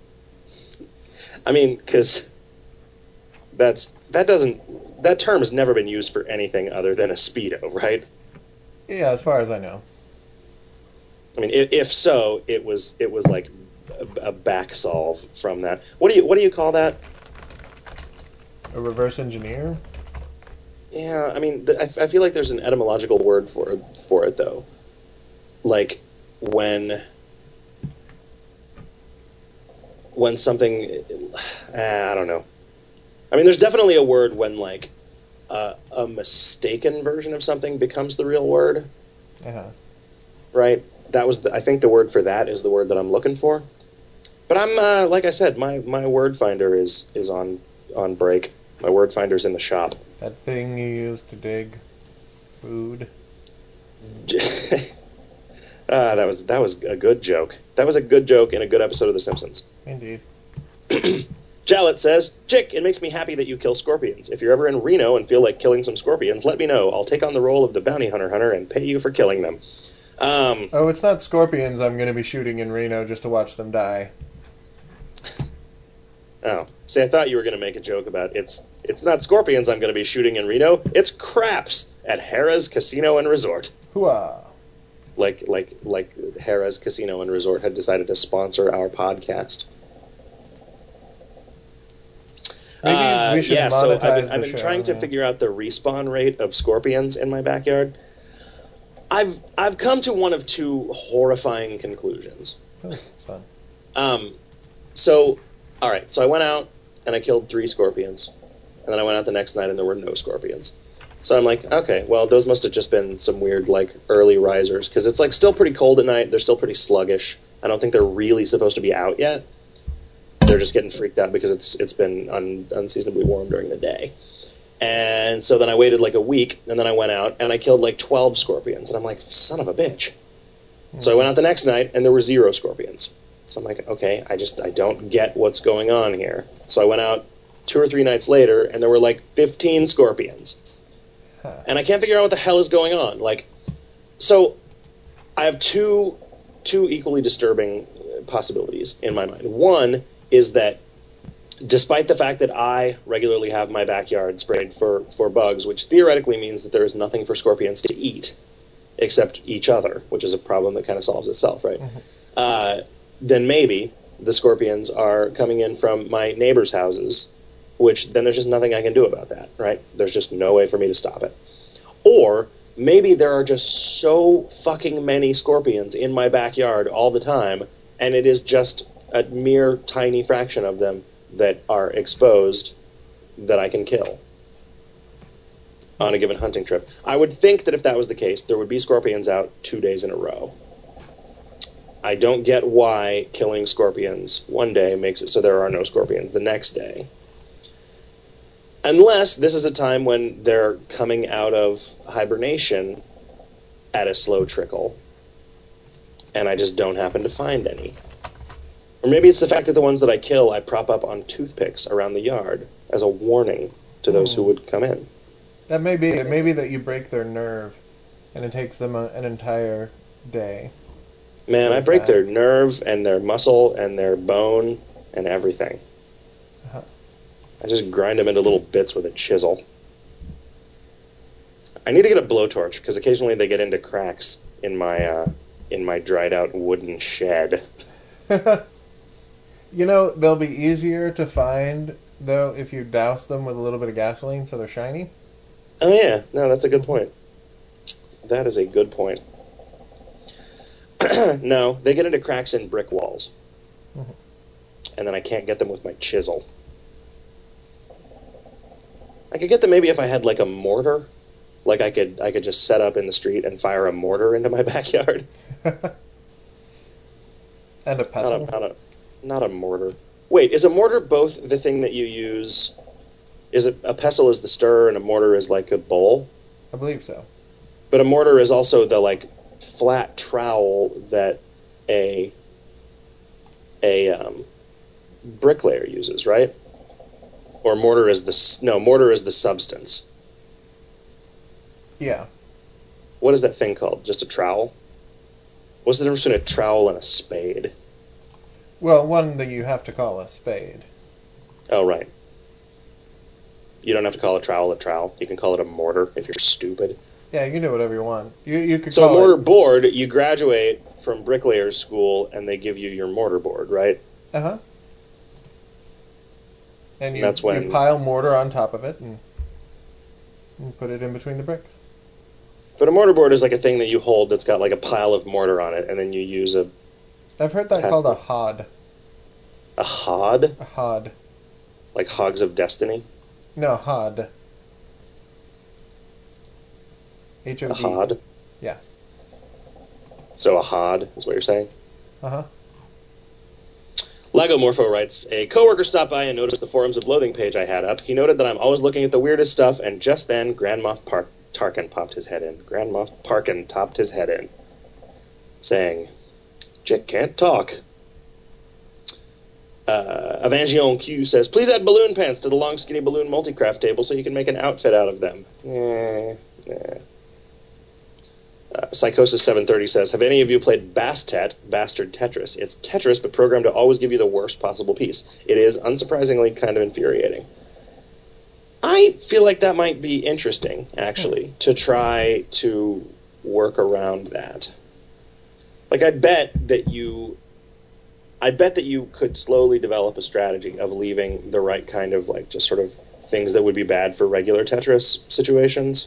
I mean, because that's that doesn't that term has never been used for anything other than a Speedo, right? Yeah, as far as I know. I mean, if, if so, it was it was like a, a back solve from that. What do you what do you call that? A reverse engineer? Yeah, I mean, th- I, I feel like there's an etymological word for it, for it though. Like when when something, eh, I don't know. I mean, there's definitely a word when like uh, a mistaken version of something becomes the real word, Uh-huh. right? That was the, I think the word for that is the word that I'm looking for. But I'm uh, like I said, my, my word finder is is on on break. My word finder's in the shop. That thing you use to dig food. Ah, that was that was a good joke. That was a good joke in a good episode of The Simpsons. Indeed. Jallet says, Chick, it makes me happy that you kill scorpions. If you're ever in Reno and feel like killing some scorpions, let me know. I'll take on the role of the bounty hunter hunter and pay you for killing them. Um, Oh, it's not scorpions I'm going to be shooting in Reno just to watch them die. oh, see, I thought you were going to make a joke about it's it's not scorpions I'm going to be shooting in Reno. It's craps at Harrah's Casino and Resort. Hooah! Like like like Harrah's Casino and Resort had decided to sponsor our podcast. Maybe Uh, we should yeah, so I've monetize been, the I've been show, trying to yeah. figure out the respawn rate of scorpions in my backyard. I've I've come to one of two horrifying conclusions. Oh, fun. Um, so, all right, so I went out and I killed three scorpions, and then I went out the next night and there were no scorpions. So I'm like, okay, well, those must have just been some weird, like, early risers, because it's, like, still pretty cold at night. They're still pretty sluggish. I don't think they're really supposed to be out yet. They're just getting freaked out because it's it's been un, unseasonably warm during the day. And so then I waited like a week, and then I went out, and I killed like twelve scorpions. And I'm like, son of a bitch. So I went out the next night, and there were zero scorpions. So I'm like, okay, I just, I don't get what's going on here. So I went out two or three nights later, and there were like fifteen scorpions. Huh. And I can't figure out what the hell is going on. Like, so I have two, two equally disturbing possibilities in my mind. One is that despite the fact that I regularly have my backyard sprayed for, for bugs, which theoretically means that there is nothing for scorpions to eat except each other, which is a problem that kind of solves itself, right? Mm-hmm. Uh, then maybe the scorpions are coming in from my neighbors' houses, which then there's just nothing I can do about that, right? There's just no way for me to stop it. Or maybe there are just so fucking many scorpions in my backyard all the time, and it is just a mere tiny fraction of them that are exposed that I can kill on a given hunting trip. I would think that if that was the case, there would be scorpions out two days in a row. I don't get why killing scorpions one day makes it so there are no scorpions the next day. Unless this is a time when they're coming out of hibernation at a slow trickle, and I just don't happen to find any. Or maybe it's the fact that the ones that I kill, I prop up on toothpicks around the yard as a warning to those who would come in. That may be it. May be that you break their nerve, and it takes them a, an entire day. Man, I break their nerve and their muscle and their bone and everything. Uh-huh. I just grind them into little bits with a chisel. I need to get a blowtorch because occasionally they get into cracks in my uh, in my dried out wooden shed. You know, they'll be easier to find though if you douse them with a little bit of gasoline so they're shiny. Oh yeah, no, that's a good point. That is a good point. No, they get into cracks in brick walls. Mm-hmm. And then I can't get them with my chisel. I could get them maybe if I had like a mortar. Like I could I could just set up in the street and fire a mortar into my backyard. And a pestle? Not a, not a, not a mortar. Wait, is a mortar both the thing that you use? Is it a pestle is the stir and a mortar is like a bowl? I believe so. But a mortar is also the like flat trowel that a a um, bricklayer uses, right? Or mortar is the no mortar is the substance. Yeah. What is that thing called? Just a trowel? What's the difference between a trowel and a spade? Well, one that you have to call a spade. Oh, right. You don't have to call a trowel a trowel. You can call it a mortar if you're stupid. Yeah, you can do whatever you want. You you could so call a mortar it... board, you graduate from bricklayer's school and they give you your mortar board, right? Uh-huh. And you, That's when... you pile mortar on top of it and, and put it in between the bricks. But a mortar board is like a thing that you hold that's got like a pile of mortar on it, and then you use a... I've heard that pestle. called a hod. A hod? A hod. Like Hogs of Destiny? No, hod. H O D. A hod? Yeah. So a hod is what you're saying? Uh-huh. Lego Morpho writes, a coworker stopped by and noticed the Forums of Loathing page I had up. He noted that I'm always looking at the weirdest stuff, and just then Grand Moff Park Tarkin popped his head in. Grand Moff Parkin topped his head in, saying, Chick can't talk. Uh, Avangion Q says, please add balloon pants to the long skinny balloon multicraft table so you can make an outfit out of them. Eh, eh. Uh, Psychosis seven thirty says, have any of you played Bastet, Bastard Tetris? It's Tetris, but programmed to always give you the worst possible piece. It is, unsurprisingly, kind of infuriating. I feel like that might be interesting, actually, to try to work around that. Like, I bet that you... I bet that you could slowly develop a strategy of leaving the right kind of, like, just sort of things that would be bad for regular Tetris situations.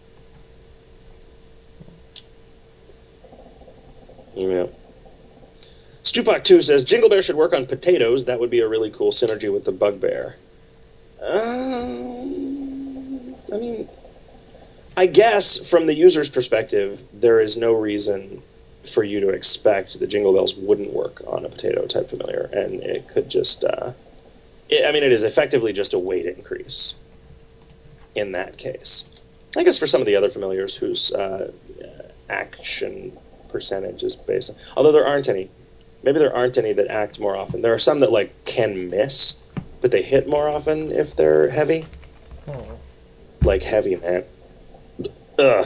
Yeah. Stupak two says, Jingle Bear should work on potatoes. That would be a really cool synergy with the Bugbear. Um, I mean, I guess from the user's perspective, there is no reason for you to expect that Jingle Bells wouldn't work on a potato type familiar, and it could just, uh, it, I mean, it is effectively just a weight increase. in that case. I guess for some of the other familiars whose uh, action percentage is based on... Although there aren't any. Maybe there aren't any that act more often. There are some that, like, can miss, but they hit more often if they're heavy. Oh. Like heavy, man. Ugh.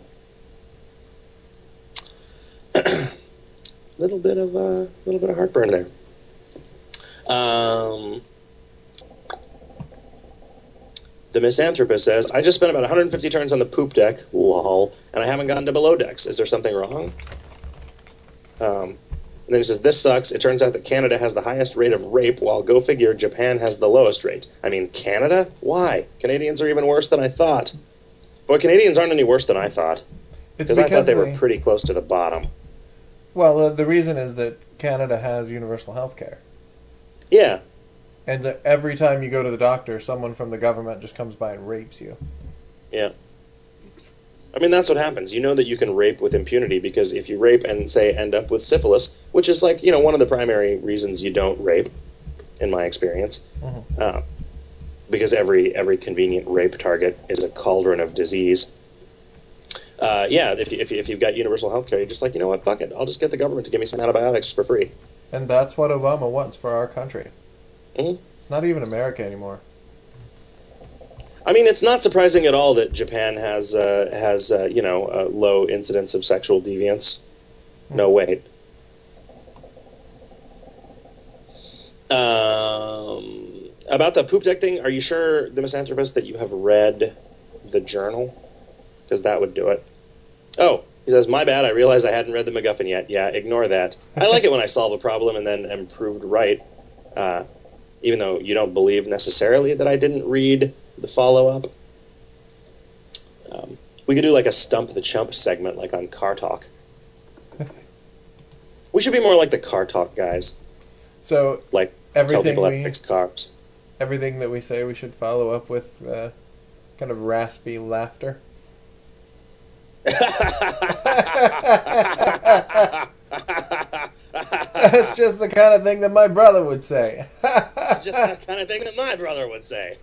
little bit of a uh, little bit of heartburn there. Um, the misanthropist says, "I just spent about one hundred fifty turns on the poop deck, lol, and I haven't gotten to below decks. Is there something wrong?" Um, and then he says, "This sucks. It turns out that Canada has the highest rate of rape, while go figure, Japan has the lowest rate. I mean, Canada? Why? Canadians are even worse than I thought." Boy, Canadians aren't any worse than I thought. It's Because I thought because they they, were pretty close to the bottom. well, uh, the reason is that Canada has universal health care. Yeah. And uh, every time you go to the doctor, someone from the government just comes by and rapes you. Yeah. I mean, that's what happens. You know that you can rape with impunity because if you rape and, say, end up with syphilis, which is, like, you know, one of the primary reasons you don't rape, in my experience, Mm-hmm. uh, because every every convenient rape target is a cauldron of disease. Uh, yeah, if, you, if, you, if you've got universal health care, you're just like, you know what, fuck it. I'll just get the government to give me some antibiotics for free. And that's what Obama wants for our country. Mm-hmm. It's not even America anymore. I mean, it's not surprising at all that Japan has, uh, has uh, you know, a low incidence of sexual deviance. No, wait. Um, about the poop deck thing, are you sure, the misanthropist, that you have read the journal? Because that would do it. Oh, he says, "My bad, I realized I hadn't read the MacGuffin yet." Yeah, ignore that. I like it when I solve a problem and then am proved right, uh, even though you don't believe necessarily that I didn't read the follow-up. Um, we could do like a Stump the Chump segment, like on Car Talk. We should be more like the Car Talk guys. So Like, tell everything people how to we fix cars. everything that we say, we should follow up with uh, kind of raspy laughter. That's just the kind of thing that my brother would say. It's just that kind of thing that my brother would say.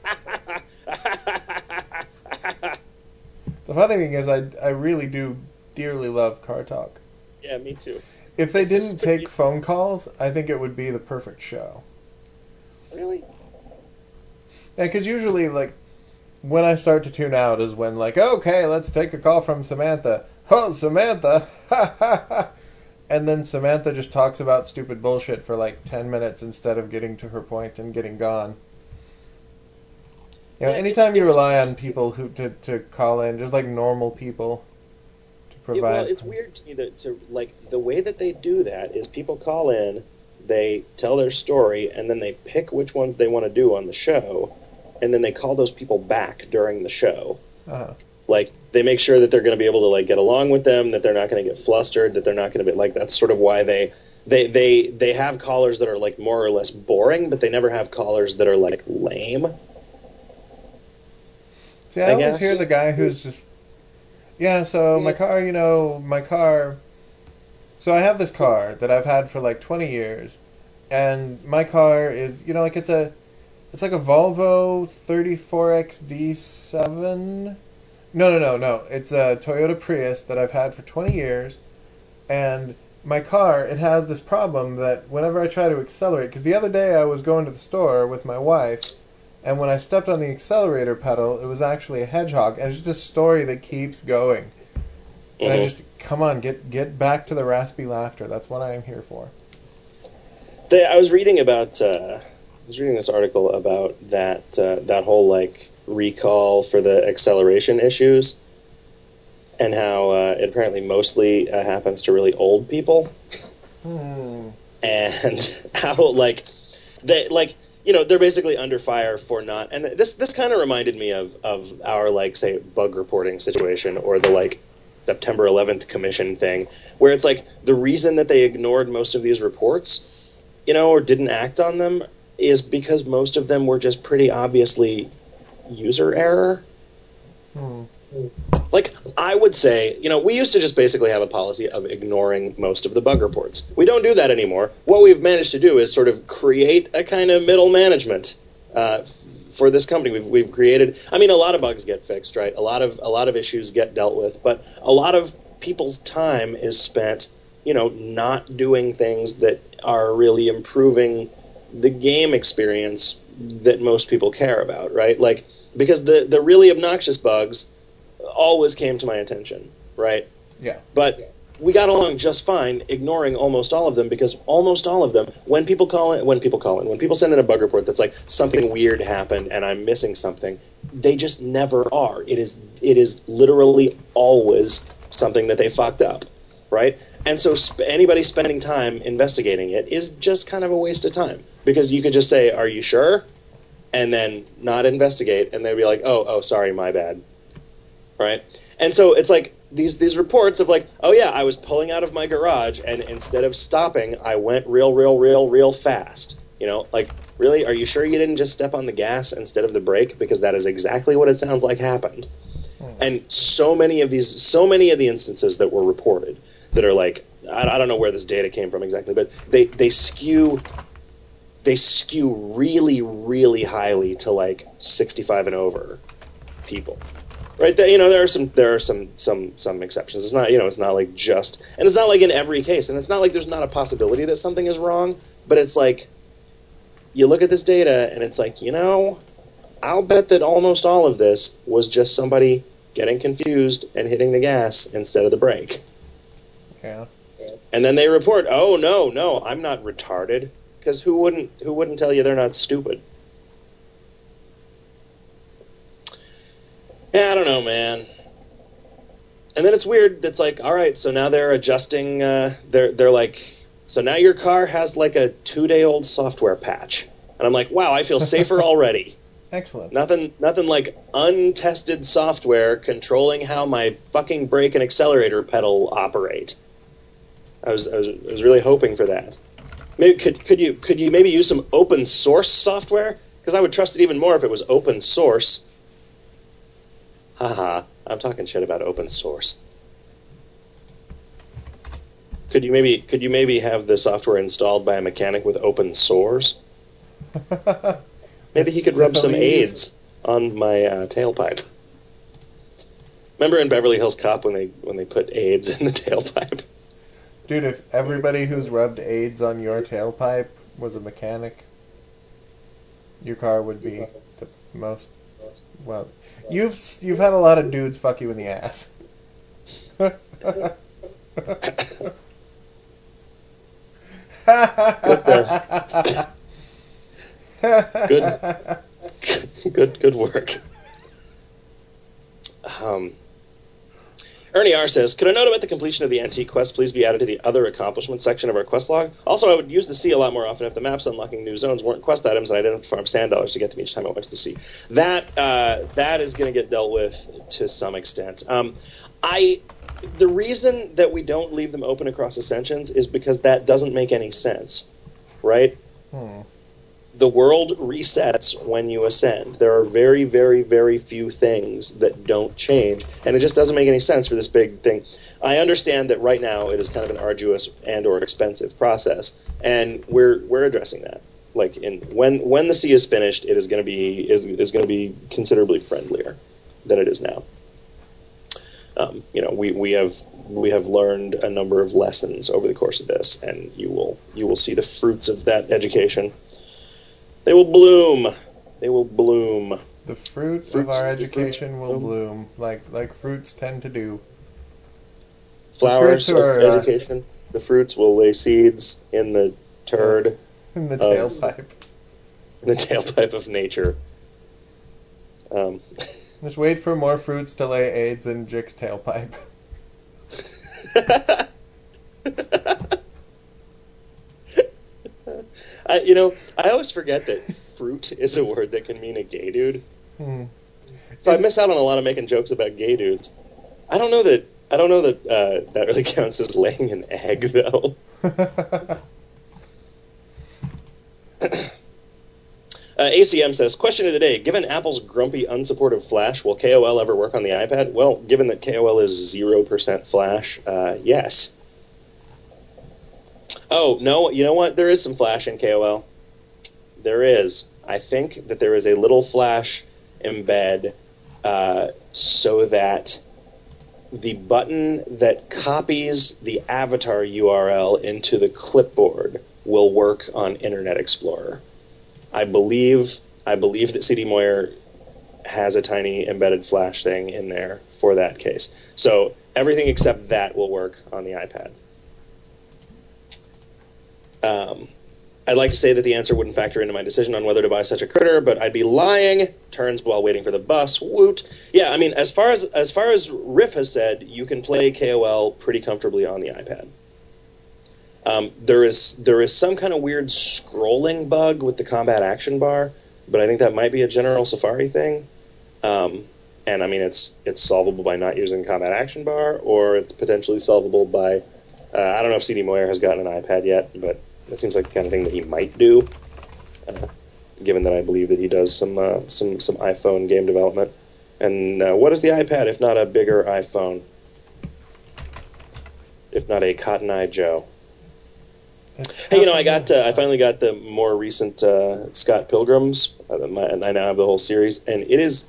The funny thing is, I, I really do dearly love Car Talk. Yeah, me too. If they It's just didn't pretty- take phone calls, I think it would be the perfect show. Really? Yeah, because usually, like, when I start to tune out is when, like, okay, let's take a call from Samantha. Oh, Samantha! Ha ha ha! And then Samantha just talks about stupid bullshit for like ten minutes instead of getting to her point and getting gone. You know, Yeah, anytime it's- you rely on people who to, to call in, just like normal people, to Yeah, provide. well, it's weird to me that to like the way that they do that is people call in, they tell their story, and then they pick which ones they want to do on the show, and then they call those people back during the show. Uh-huh. Like, they make sure that they're going to be able to, like, get along with them, that they're not going to get flustered, that they're not going to be, like, that's sort of why they, they, they, they have callers that are, like, more or less boring, but they never have callers that are, like, lame. See, I, I always guess. hear the guy who's just, yeah, so my car, you know, my car, so I have this car that I've had for like twenty years, and my car is, you know, like it's a, it's like a Volvo thirty-four X D seven. No, no, no, no. It's a Toyota Prius that I've had for twenty years, and my car, it has this problem that whenever I try to accelerate, because the other day I was going to the store with my wife, and when I stepped on the accelerator pedal, it was actually a hedgehog, and it's just a story that keeps going. And I Mhm. just, come on, get get back to the raspy laughter. That's what I am here for. They, I was reading about, uh, I was reading this article about that, uh, that whole, like, recall for the acceleration issues, and how uh, it apparently mostly uh, happens to really old people, Hmm. and how, like, they, like, you know, they're basically under fire for not, and this this kind of reminded me of, of our, like, say, bug reporting situation, or the, like, September eleventh commission thing, where it's like, the reason that they ignored most of these reports, you know, or didn't act on them, is because most of them were just pretty obviously user error. Hmm. Like, I would say, you know, we used to just basically have a policy of ignoring most of the bug reports. We don't do that anymore. What we've managed to do is sort of create a kind of middle management uh, for this company, we've we've created. I mean, a lot of bugs get fixed, right? A lot of a lot of issues get dealt with, but a lot of people's time is spent, you know, not doing things that are really improving the game experience that most people care about, right? Like, because the the really obnoxious bugs always came to my attention, right? Yeah. But we got along just fine, ignoring almost all of them, because almost all of them, when people call in, when people call in, when people send in a bug report that's like something weird happened and I'm missing something, they just never are. It is it is literally always something that they fucked up, right? And so sp- anybody spending time investigating it is just kind of a waste of time, because you could just say, "Are you sure?" and then not investigate, and they'd be like, "Oh, oh, sorry, my bad," right? And so it's like these these reports of like, "Oh yeah, I was pulling out of my garage, and instead of stopping, I went real, real, real, real fast." You know, like, really, are you sure you didn't just step on the gas instead of the brake? Because that is exactly what it sounds like happened. And so many of these, so many of the instances that were reported that are like, I, I don't know where this data came from exactly, but they, they skew, they skew really, really highly to like sixty-five and over people, right? There, you know, there are some, there are some, some, some exceptions. It's not, you know, it's not like just, and it's not like in every case, and it's not like there's not a possibility that something is wrong, but it's like, you look at this data and it's like, you know, I'll bet that almost all of this was just somebody getting confused and hitting the gas instead of the brake. Yeah. And then they report, "Oh no, no, I'm not retarded," because who wouldn't who wouldn't tell you they're not stupid? Yeah, I don't know, man. And then it's weird. It's like, all right, so now they're adjusting. Uh, they're they're like, so now your car has like a two day old software patch, and I'm like, wow, I feel safer already. Excellent. Nothing, nothing like untested software controlling how my fucking brake and accelerator pedal operate. I was, I was, I was really hoping for that. Maybe could, could you, could you maybe use some open source software? Because I would trust it even more if it was open source. Haha, I'm talking shit about open source. Could you maybe, could you maybe have the software installed by a mechanic with open source? Maybe he could rub some Syphilis. AIDS on my uh, tailpipe. Remember in Beverly Hills Cop when they when they put AIDS in the tailpipe? Dude, if everybody who's rubbed AIDS on your tailpipe was a mechanic, your car would be the most, well, you've you've had a lot of dudes fuck you in the ass. Good there. Good, good, good work. Um, Ernie R. says, could a note about the completion of the antique quest please be added to the other accomplishments section of our quest log? Also, I would use the sea a lot more often if the maps unlocking new zones weren't quest items and I didn't have to farm sand dollars to get them each time I went to the sea. That uh, that is going to get dealt with to some extent. Um, I the reason that we don't leave them open across ascensions is because that doesn't make any sense, right? Hmm. The world resets when you ascend. There are very, very, very few things that don't change, and it just doesn't make any sense for this big thing. I understand that right now it is kind of an arduous and or expensive process, and we're we're addressing that. Like in when when the sea is finished, it is going to be is is going to be considerably friendlier than it is now. Um, you know, we, we have we have learned a number of lessons over the course of this, and you will you will see the fruits of that education. They will bloom. They will bloom. The fruit Fruits- of our the fruits education will bloom. bloom, like like fruits tend to do. Flowers fruits of are, uh, education. The fruits will lay seeds in the turd, In the Of- tailpipe. in the tailpipe of nature. Um, Just wait for more fruits to lay AIDS in Jick's tailpipe. I, you know, I always forget that fruit is a word that can mean a gay dude. Hmm. So I Is it- miss out on a lot of making jokes about gay dudes. I don't know that. I don't know that uh, that really counts as laying an egg, though. Uh, A C M says, question of the day, given Apple's grumpy, unsupportive Flash, will K O L ever work on the iPad? Well, given that K O L is zero percent Flash, uh, yes. Oh, no, you know what? There is some Flash in K O L. there is. I think that there is a little flash embed uh, so that the button that copies the avatar U R L into the clipboard will work on Internet Explorer. I believe I believe that C D Moyer has a tiny embedded flash thing in there for that case. So everything except that will work on the iPad. Um, I'd like to say that the answer wouldn't factor into my decision on whether to buy such a critter, but I'd be lying. Turns while waiting for the bus. Woot. Yeah, I mean, as far as as far as Riff has said, you can play K O L pretty comfortably on the iPad. Um, there is there is some kind of weird scrolling bug with the combat action bar, but I think that might be a general Safari thing. Um, and I mean, it's it's solvable by not using combat action bar, or it's potentially solvable by uh, I don't know if C D Moyer has gotten an iPad yet, but it seems like the kind of thing that he might do, uh, given that I believe that he does some uh, some some iPhone game development. And uh, what is the iPad if not a bigger iPhone? If not a Cotton Eye Joe? Hey, you know, I got uh, I finally got the more recent uh, Scott Pilgrim's, uh, my, and I now have the whole series, and it is.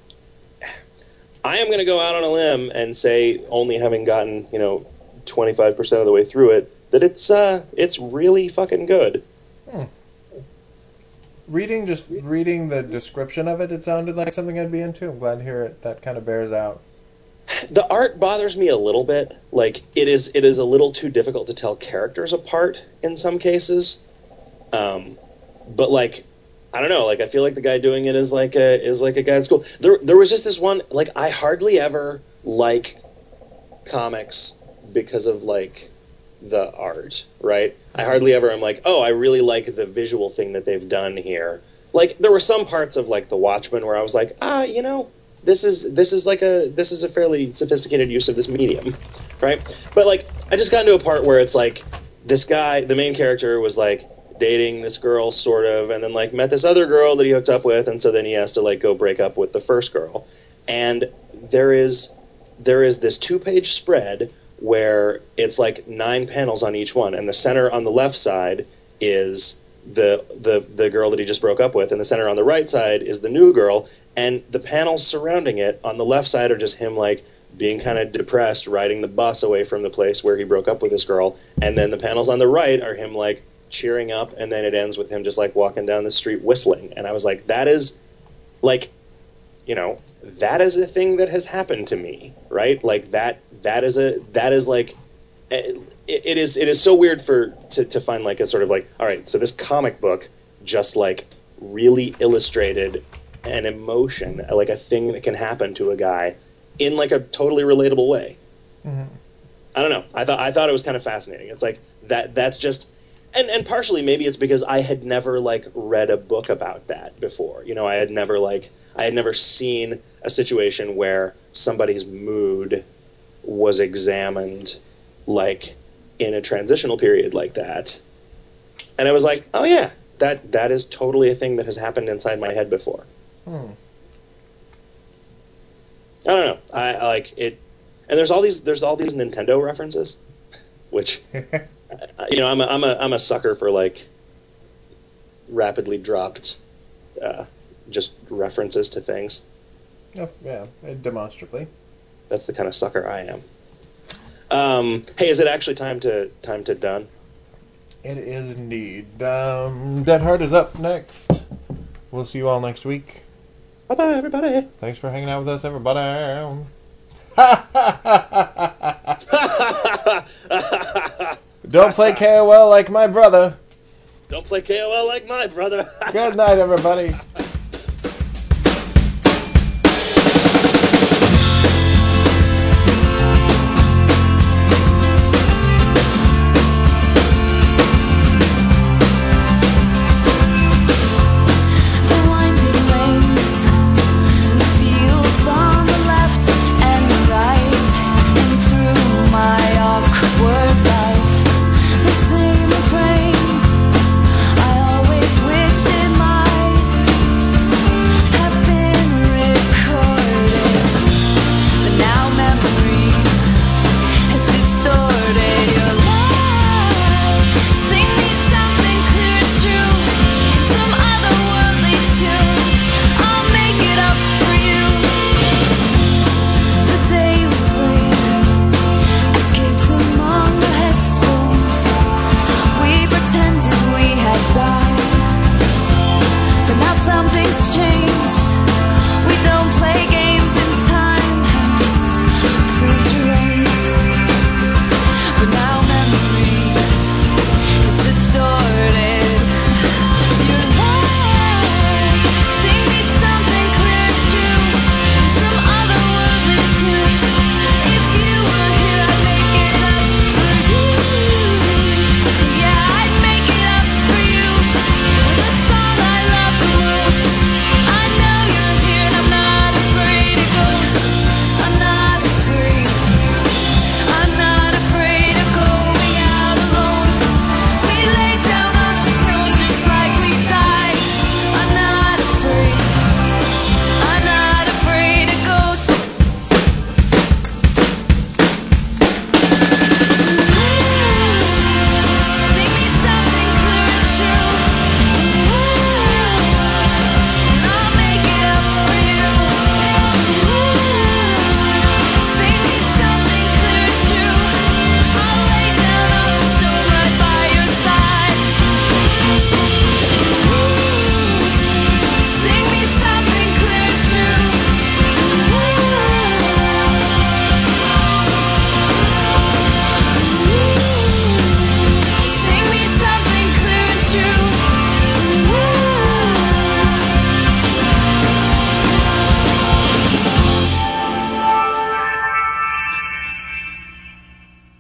I am going to go out on a limb and say, only having gotten you know twenty-five percent of the way through it, that it's uh it's really fucking good. Hmm. Reading just reading the description of it, it sounded like something I'd be into. I'm glad to hear it. That kind of bears out. The art bothers me a little bit. Like it is it is a little too difficult to tell characters apart in some cases. Um, but like I don't know. Like I feel like the guy doing it is like a is like a guy at school. There there was just this one. Like I hardly ever like comics because of like the art, right? I hardly ever am like, oh, I really like the visual thing that they've done here. Like there were some parts of like The Watchmen where I was like, ah, you know, this is this is like a this is a fairly sophisticated use of this medium, right? But like I just got into a part where it's like this guy, the main character, was like dating this girl sort of, and then like met this other girl that he hooked up with, and so then he has to like go break up with the first girl. And there is there is this two-page spread where it's like nine panels on each one, and the center on the left side is the the the girl that he just broke up with, and the center on the right side is the new girl, and the panels surrounding it on the left side are just him like being kind of depressed, riding the bus away from the place where he broke up with this girl, and then the panels on the right are him like cheering up, and then it ends with him just like walking down the street whistling. And I was like, that is like, you know, that is a thing that has happened to me, right? Like that that is a that is like it, it is it is so weird for to, to find like a sort of like, all right, so this comic book just like really illustrated an emotion, like a thing that can happen to a guy in like a totally relatable way. Mm-hmm. I don't know. I thought I thought it was kind of fascinating. It's like that that's just and and partially maybe it's because I had never like read a book about that before. You know, I had never like I had never seen a situation where somebody's mood was examined like in a transitional period like that. And I was like, "Oh yeah, that that is totally a thing that has happened inside my head before." Hmm. I don't know. I, I like it, and there's all these there's all these Nintendo references, which you know I'm a I'm a I'm a sucker for like rapidly dropped, uh, just references to things. Oh, yeah, demonstrably. That's the kind of sucker I am. Um, hey, is it actually time to time to done? It is indeed. Um, Dead Heart is up next. We'll see you all next week. Bye bye, everybody. Thanks for hanging out with us, everybody. Don't play K O L like my brother. Don't play K O L like my brother. Good night, everybody.